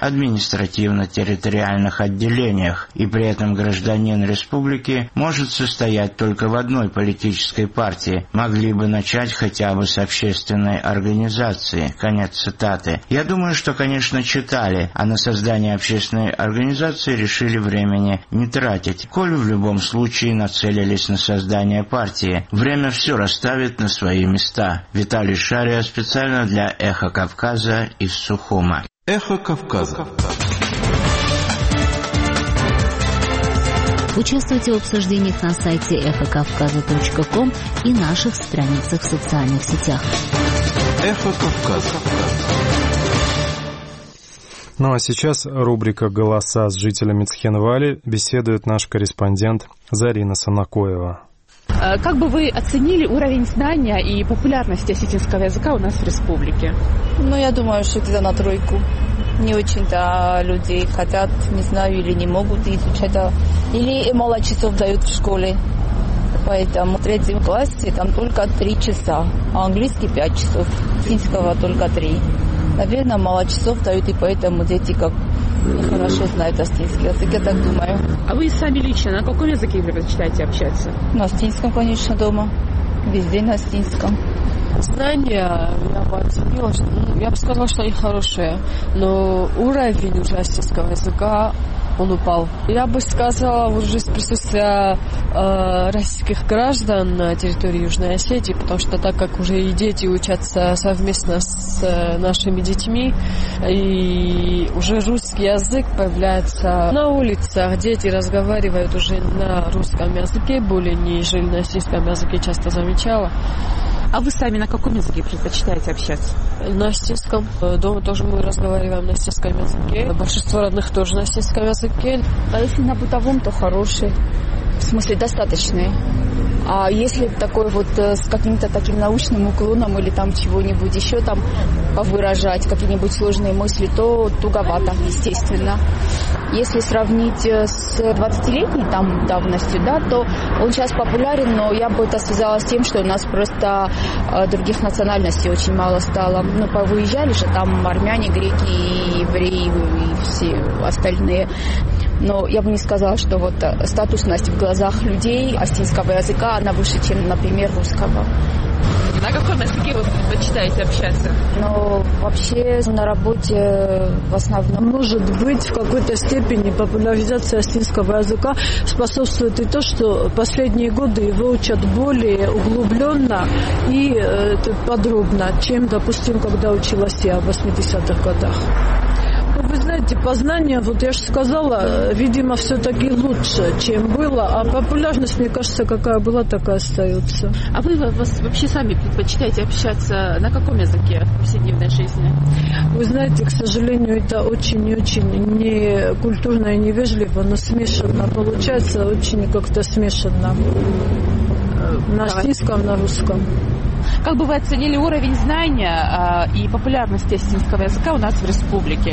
административно-территориальных отделениях, и при этом гражданин республики может состоять только в одной политической партии. Могли бы начать хотя бы с общественной организации. Конец цитаты. Я думаю, что, конечно, читали, а на создание общественной организации решили времени не тратить, коль в любом случае нацелились на создание партии. Время все расставит на свои места. Виталий Шария специально для «Эхо Кавказа» из Сухума. «Эхо Кавказа». Участвуйте в обсуждениях на сайте эхо кавказа точка ком и наших страницах в социальных сетях. «Эхо Кавказа». Ну а сейчас рубрика «Голоса» с жителями Цхинвали беседует наш корреспондент Зарина Санакоева. Как бы вы оценили уровень знания и популярности осетинского языка у нас в республике? Ну, я думаю, что это на тройку. Не очень-то люди хотят, не знаю, или не могут изучать, или мало часов дают в школе. Поэтому в третьем классе там только три часа, а английский пять часов, финского только три. Наверное, мало часов дают, и поэтому дети как хорошо знают астинский язык, я так думаю. А вы сами лично на каком языке предпочитаете общаться? На астинском, конечно, дома. Везде на астинском. Знания я бы оценила, что, ну, я бы сказала, что они хорошие, но уровень уже астинского языка он упал. Я бы сказала, уже с присутствия э, российских граждан на территории Южной Осетии, потому что так как уже и дети учатся совместно с э, нашими детьми, и уже русский язык появляется на улицах, дети разговаривают уже на русском языке, более нежели на российском языке, часто замечала. А вы сами на каком языке предпочитаете общаться? На осетинском. Дома тоже мы разговариваем на осетинском языке. Большинство родных тоже на осетинском языке. А если на бытовом, то хороший. В смысле, достаточный. А если такой вот с каким-то таким научным уклоном или там чего-нибудь еще там повыражать, какие-нибудь сложные мысли, то туговато, естественно. Если сравнить с двадцатилетней там давностью, да, то он сейчас популярен, но я бы это связала с тем, что у нас просто других национальностей очень мало стало. Ну, повыезжали же там армяне, греки, и евреи, и все остальные. Но я бы не сказала, что вот статусность в глазах людей осетинского языка, она выше, чем, например, русского. На каком языке вы предпочитаете общаться? Ну, вообще на работе в основном. Может быть, в какой-то степени популяризация осетинского языка способствует и то, что последние годы его учат более углубленно и э, подробно, чем, допустим, когда училась я в восьмидесятых годах. Вы знаете, познание, вот я же сказала, видимо, все-таки лучше, чем было, а популярность, мне кажется, какая была, такая остается. А вы вас вообще сами предпочитаете общаться на каком языке в повседневной жизни? Вы знаете, к сожалению, это очень и очень не культурно и невежливо, но смешанно получается, очень как-то смешанно. На осетинском, на русском. Как бы вы оценили уровень знания э, и популярности осетинского языка у нас в республике?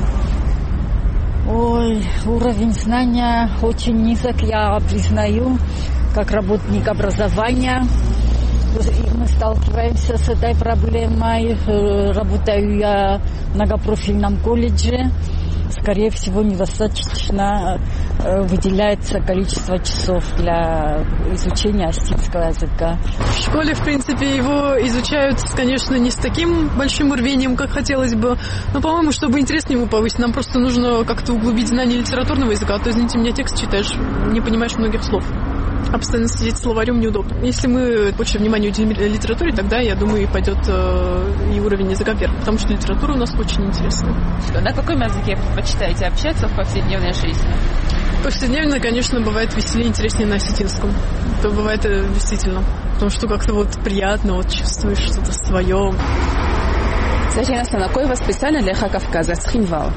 Ой, уровень знания очень низок, я признаю, как работник образования. Мы сталкиваемся с этой проблемой. Работаю я в многопрофильном колледже. Скорее всего, недостаточно выделяется количество часов для изучения осетинского языка. В школе, в принципе, его изучают, конечно, не с таким большим рвением, как хотелось бы, но, по-моему, чтобы интерес его повысить, нам просто нужно как-то углубить знание литературного языка, а то, извините меня, текст читаешь, не понимаешь многих слов. А постоянно сидеть словарем неудобно. Если мы больше внимания уделим литературе, тогда, я думаю, и пойдет э, и уровень языка вверх, потому что литература у нас очень интересная. На каком языке предпочитаете общаться в повседневной жизни? Повседневно, конечно, бывает веселее, интереснее на осетинском. Это бывает э, действительно. Потому что как-то вот приятно, вот чувствуешь что-то свое. Скажите, Настя, какое у вас специально для Эхо Кавказа с Хинвал?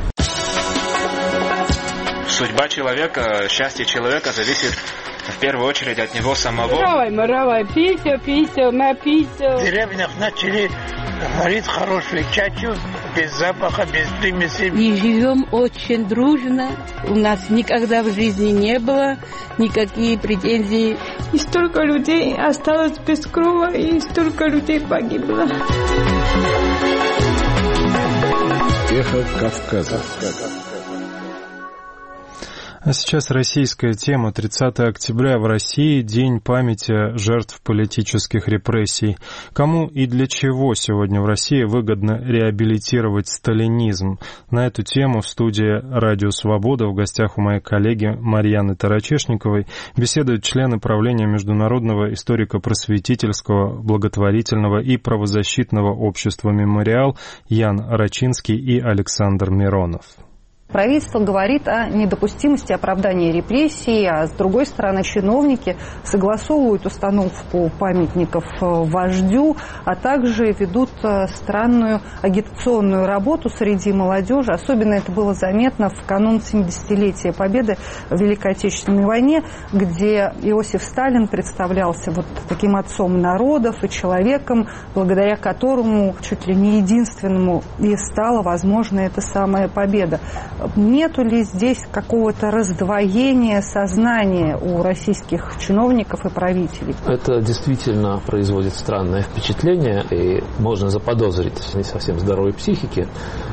Судьба человека, счастье человека зависит в первую очередь от него самого. Маравай, маравай, пися, пися, на пися. В деревнях начали говорить хорошую чачу, без запаха, без примесей. И живем очень дружно. У нас никогда в жизни не было никакие претензий. И столько людей осталось без крова, и столько людей погибло. Эхо Кавказа. А сейчас российская тема. тридцатое октября в России — День памяти жертв политических репрессий. Кому и для чего сегодня в России выгодно реабилитировать сталинизм? На эту тему в студии «Радио Свобода» в гостях у моей коллеги Марьяны Тарачешниковой беседуют члены правления Международного историко-просветительского, благотворительного и правозащитного общества «Мемориал» Ян Рачинский и Александр Миронов. Правительство говорит о недопустимости оправдания репрессий, а с другой стороны чиновники согласовывают установку памятников вождю, а также ведут странную агитационную работу среди молодежи. Особенно это было заметно в канун семидесятилетия Победы в Великой Отечественной войне, где Иосиф Сталин представлялся вот таким отцом народов и человеком, благодаря которому чуть ли не единственному и стала возможна эта самая победа. Нету ли здесь какого-то раздвоения сознания у российских чиновников и правителей? Это действительно производит странное впечатление, и можно заподозрить не совсем здоровой психики.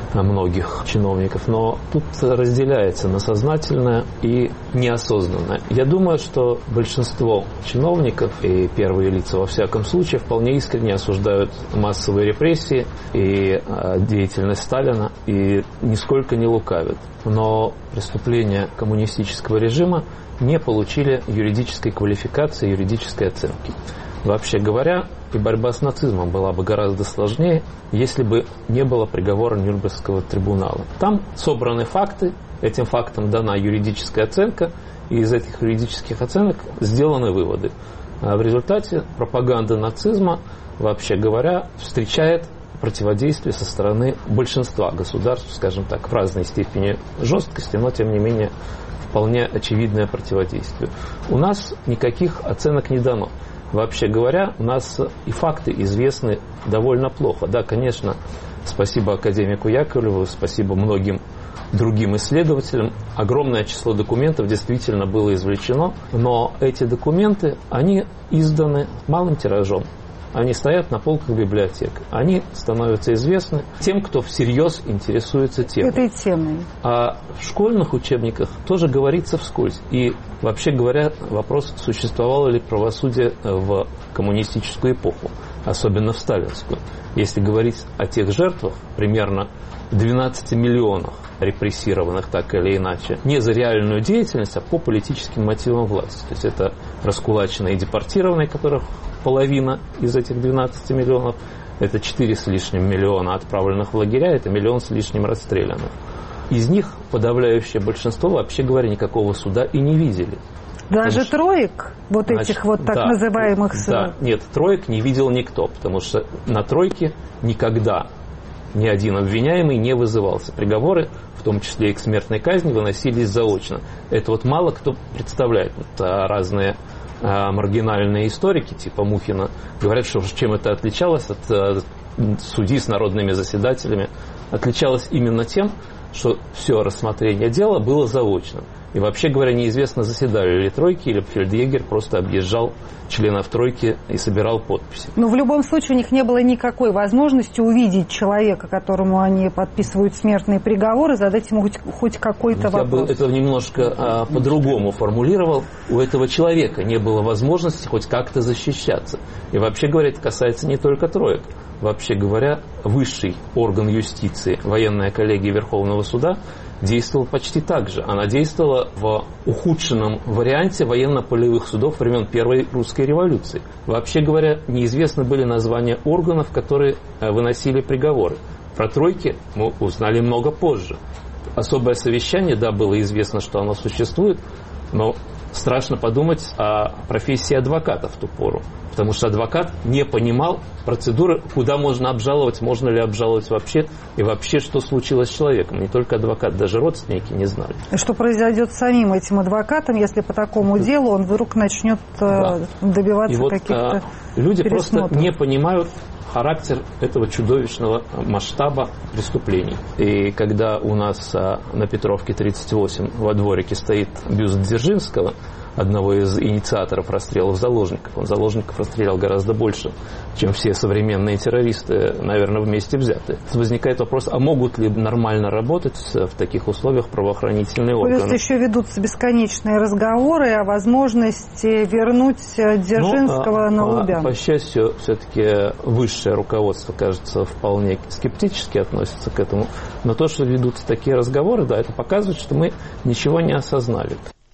многих чиновников, но тут разделяется на сознательное и неосознанное. Я думаю, что большинство чиновников и первые лица, во всяком случае, вполне искренне осуждают массовые репрессии и деятельность Сталина и нисколько не лукавят. Но преступления коммунистического режима не получили юридической квалификации, юридической оценки. Вообще говоря, и борьба с нацизмом была бы гораздо сложнее, если бы не было приговора Нюрнбергского трибунала. Там собраны факты, этим фактам дана юридическая оценка, и из этих юридических оценок сделаны выводы. А в результате пропаганда нацизма, вообще говоря, встречает противодействие со стороны большинства государств, скажем так, в разной степени жесткости, но тем не менее вполне очевидное противодействие. У нас никаких оценок не дано. Вообще говоря, у нас и факты известны довольно плохо. Да, конечно, спасибо академику Яковлеву, спасибо многим другим исследователям. Огромное число документов действительно было извлечено, но эти документы, они изданы малым тиражом. Они стоят на полках библиотек. Они становятся известны тем, кто всерьез интересуется темой. Этой темой. А в школьных учебниках тоже говорится вскользь. И, вообще говоря, вопрос, существовало ли правосудие в коммунистическую эпоху, особенно в сталинскую. Если говорить о тех жертвах, примерно двенадцати миллионах репрессированных так или иначе, не за реальную деятельность, а по политическим мотивам власти. То есть это раскулаченные и депортированные, которых половина из этих двенадцати миллионов, это четыре с лишним миллиона отправленных в лагеря, это миллион с лишним расстрелянных. Из них подавляющее большинство, вообще говоря, никакого суда и не видели. Даже что, троек, вот значит, этих вот так да, называемых... Да, нет, троек не видел никто, потому что на тройке никогда ни один обвиняемый не вызывался. Приговоры, в том числе и к смертной казни, выносились заочно. Это вот мало кто представляет. Вот разные а, маргинальные историки, типа Мухина, говорят, что чем это отличалось от а, судей с народными заседателями. Отличалось именно тем, что все рассмотрение дела было заочным. И вообще говоря, неизвестно, заседали ли тройки, или фельдъегерь просто объезжал членов тройки и собирал подписи. Но в любом случае у них не было никакой возможности увидеть человека, которому они подписывают смертные приговоры, задать ему хоть, хоть какой-то Я вопрос. Я бы это немножко а, по-другому формулировал. У этого человека не было возможности хоть как-то защищаться. И вообще говоря, это касается не только троек. Вообще говоря, высший орган юстиции, военная коллегия Верховного суда, действовала почти так же. Она действовала в ухудшенном варианте военно-полевых судов времен Первой русской революции. Вообще говоря, неизвестны были названия органов, которые выносили приговоры. Про тройки мы узнали много позже. Особое совещание, да, было известно, что оно существует, но страшно подумать о профессии адвоката в ту пору. Потому что адвокат не понимал процедуры, куда можно обжаловать, можно ли обжаловать вообще, и вообще, что случилось с человеком. Не только адвокат, даже родственники не знали. Что произойдет с самим этим адвокатом, если по такому делу он вдруг начнет да. добиваться и вот, каких-то а, люди пересмотров. Просто не понимают характер этого чудовищного масштаба преступлений. И когда у нас а, на Петровке тридцать восемь во дворике стоит бюст Дзержинского, одного из инициаторов расстрелов заложников. Он заложников расстрелял гораздо больше, чем все современные террористы, наверное, вместе взятые. Возникает вопрос, а могут ли нормально работать в таких условиях правоохранительные органы? Плюс еще ведутся бесконечные разговоры о возможности вернуть Дзержинского ну, а, на Лубянку. А, по счастью, все-таки высшее руководство, кажется, вполне скептически относится к этому. Но то, что ведутся такие разговоры, да, это показывает, что мы ничего не осознали.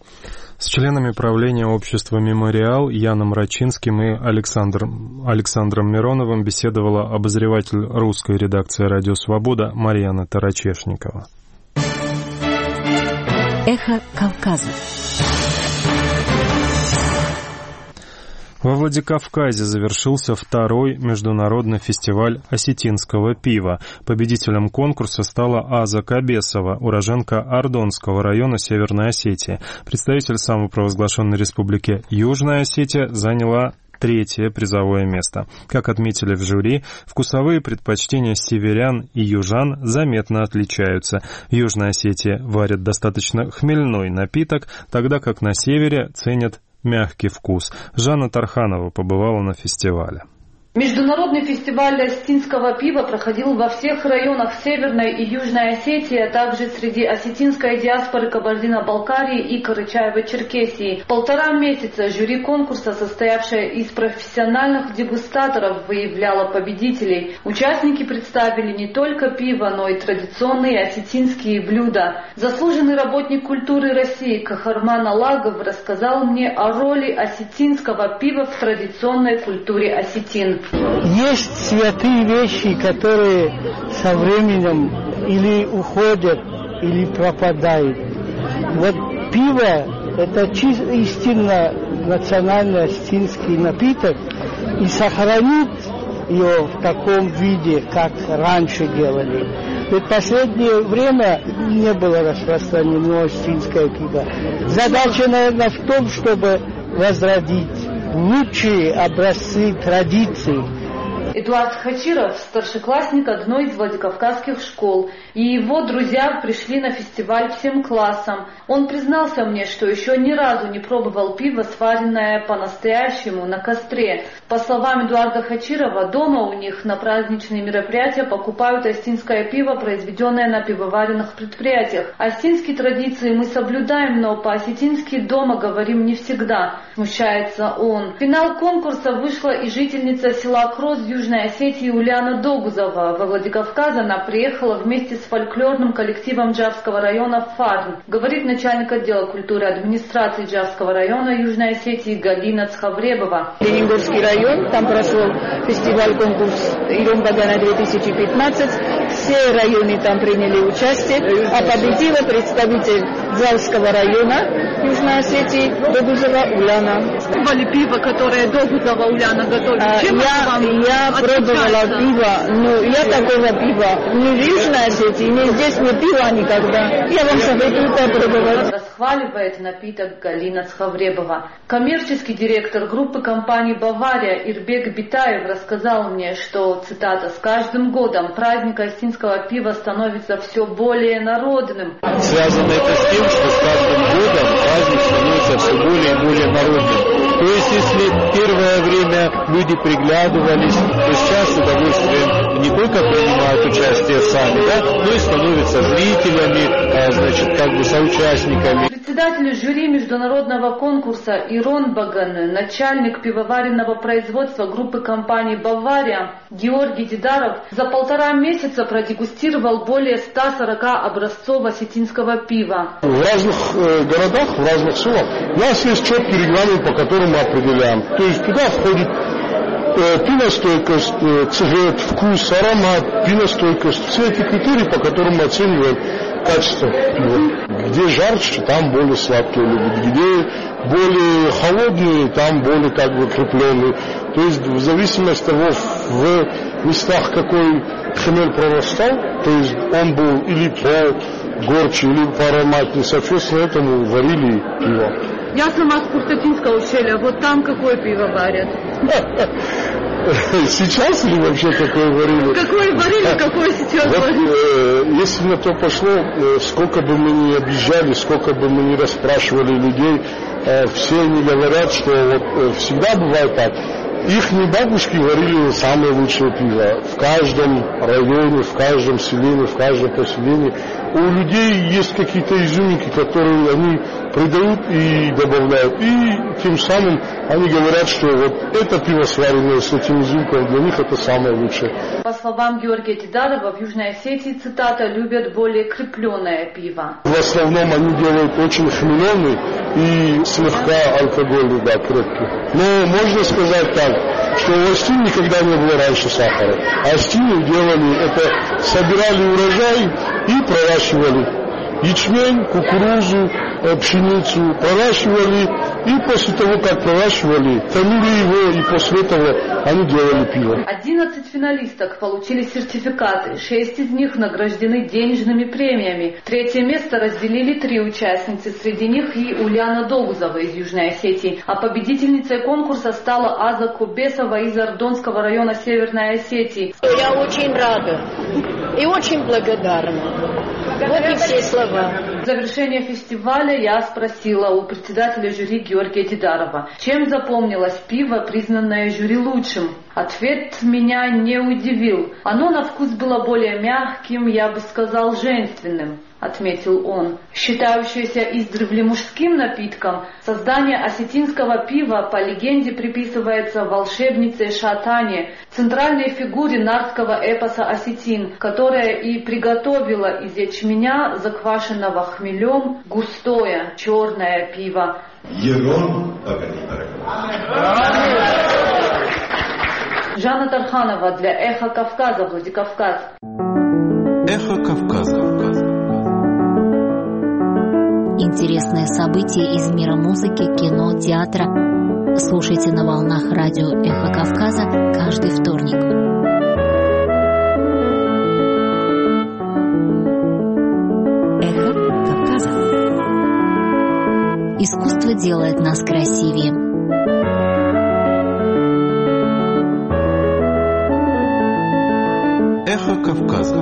С членами правления общества «Мемориал» Яном Рачинским и Александром, Александром Мироновым беседовала обозреватель русской редакции «Радио Свобода» Марьяна Тарачешникова. Эхо Кавказа. Во Владикавказе завершился второй международный фестиваль осетинского пива. Победителем конкурса стала Аза Кабесова, уроженка Ардонского района Северной Осетии. Представитель самопровозглашенной республики Южная Осетия заняла третье призовое место. Как отметили в жюри, вкусовые предпочтения северян и южан заметно отличаются. В Южной Осетии варят достаточно хмельной напиток, тогда как на севере ценят мягкий вкус. Жанна Тарханова побывала на фестивале. Международный фестиваль осетинского пива проходил во всех районах Северной и Южной Осетии, а также среди осетинской диаспоры Кабардино-Балкарии и Карачаево-Черкесии. Полтора месяца жюри конкурса, состоявшее из профессиональных дегустаторов, выявляло победителей. Участники представили не только пиво, но и традиционные осетинские блюда. Заслуженный работник культуры России Кахарман Алагов рассказал мне о роли осетинского пива в традиционной культуре осетин. Есть святые вещи, которые со временем или уходят, или пропадают. Вот пиво – это чисто истинно национальный осетинский напиток, и сохранить ее в таком виде, как раньше делали. Ведь в последнее время не было распространено осетинское пиво. Задача, наверное, в том, чтобы возродить лучшие образцы традиций. Эдуард Хачиров – старшеклассник одной из владикавказских школ, и его друзья пришли на фестиваль всем классом. Он признался мне, что еще ни разу не пробовал пиво, сваренное по-настоящему на костре. По словам Эдуарда Хачирова, дома у них на праздничные мероприятия покупают осетинское пиво, произведенное на пивоваренных предприятиях. Осетинские традиции мы соблюдаем, но по-осетински дома говорим не всегда. Смущается он. В финал конкурса вышла и жительница села Крос Южной Осетии Уляна Догузова. Во Владикавказ она приехала вместе с фольклорным коллективом Джавского района «Фарн», говорит начальник отдела культуры и администрации Джавского района Южной Осетии Галина Цхавребова. Ленингорский район, там прошел фестиваль-конкурс Ирон-Багана две тысячи пятнадцать. Все районы там приняли участие, а победила представитель Джавского района Южной Осетии Догузова Уляна. Пробовали пиво, которое Догузова Уляна готовит? А, Чем я, вам я пробовала пиво, но я такого пива ни в Южной Осетии, ни здесь не пила никогда. Я вам советую попробовать. Расхваливает напиток Галина Цхавребова. Коммерческий директор группы компаний «Бавария» Ирбек Битаев рассказал мне, что, цитата, «с каждым годом праздник осетинского пива становится все более народным». Связано это с тем, что с каждым годом праздник становится все более и более народным. То есть, если первое время люди приглядывались, то сейчас с удовольствием не только принимают участие сами, да, но и становятся зрителями, значит, как бы соучастниками. Председатель жюри международного конкурса Ирон Баган, начальник пивоваренного производства группы компаний «Бавария» Георгий Дидаров за полтора месяца продегустировал более ста сорока образцов осетинского пива. В разных э, городах, в разных селах у нас есть четкий регламент, по которому мы определяем. То есть туда входит э, пиностойкость, э, цвет, вкус, аромат, пиностойкость. Все эти критерии, по которым мы оцениваем качество пива. Где жарче, там более сладкие любят. Где более холодные, там более как бы крепленные. То есть в зависимости от того, в местах какой хмель прорастал, то есть он был или по горче, или по ароматнее, соответственно этому варили пиво. Я сама с Куртатинского ущелья, вот там какое пиво варят? Сейчас или вообще какое варили? Какое варили, какое сейчас вот, варили? Э, если на то пошло, э, сколько бы мы ни объезжали, сколько бы мы ни расспрашивали людей, э, все они говорят, что вот, э, всегда бывает так. Их бабушки варили самое лучшее пиво. В каждом районе, в каждом селении, в каждом поселении. У людей есть какие-то изюминки, которые они придают и добавляют. И тем самым они говорят, что вот это пиво, сваренное с этим изюмком, для них это самое лучшее. По словам Георгия Дидарова, в Южной Осетии, цитата, любят более крепленное пиво. В основном они делают очень хмеленый и слегка алкогольный, да, крепкий. Но можно сказать так, что в Остине никогда не было раньше сахара. А Остине делали это, собирали урожай и проращивали ячмень, кукурузу, пшеницу, проращивали, и после того, как проращивали, томили его, и после этого они делали пиво. одиннадцать финалисток получили сертификаты, шесть из них награждены денежными премиями. Третье место разделили три участницы, среди них и Уляна Догузова из Южной Осетии. А победительницей конкурса стала Аза Кубесова из Ардонского района Северной Осетии. Я очень рада и очень благодарна. Вот и все слова. В завершение фестиваля я спросила у председателя жюри Георгия Дидарова, чем запомнилось пиво, признанное жюри лучшим. Ответ меня не удивил. Оно на вкус было более мягким, я бы сказал, женственным, отметил он. Считающееся издревле мужским напитком, создание осетинского пива по легенде приписывается волшебнице Шатане, центральной фигуре нардского эпоса «Осетин», которая и приготовила из ячменя, заквашенного хмелем, густое черное пиво. Жанна Тарханова для «Эхо Кавказа», Владикавказ. Эхо Кавказа. Интересные события из мира музыки, кино, театра. Слушайте на волнах радио «Эхо Кавказа» каждый вторник. Эхо Кавказа. Искусство делает нас красивее. Эхо Кавказа.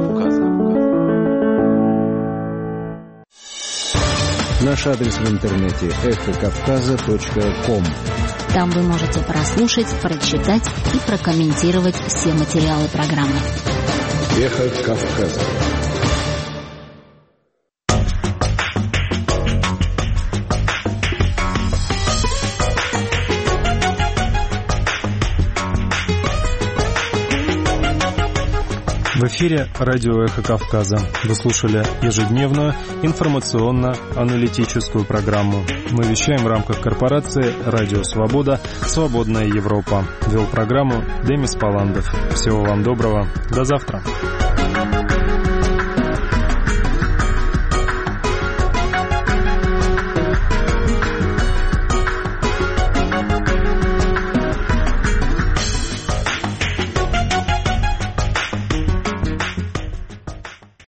Наш адрес в интернете эхо кавказа точка ком. Там вы можете прослушать, прочитать и прокомментировать все материалы программы. Эхо Кавказа. В эфире радио «Эхо Кавказа». Вы слушали ежедневную информационно-аналитическую программу. Мы вещаем в рамках корпорации «Радио Свобода. Свободная Европа». Вел программу Демис Паландов. Всего вам доброго. До завтра.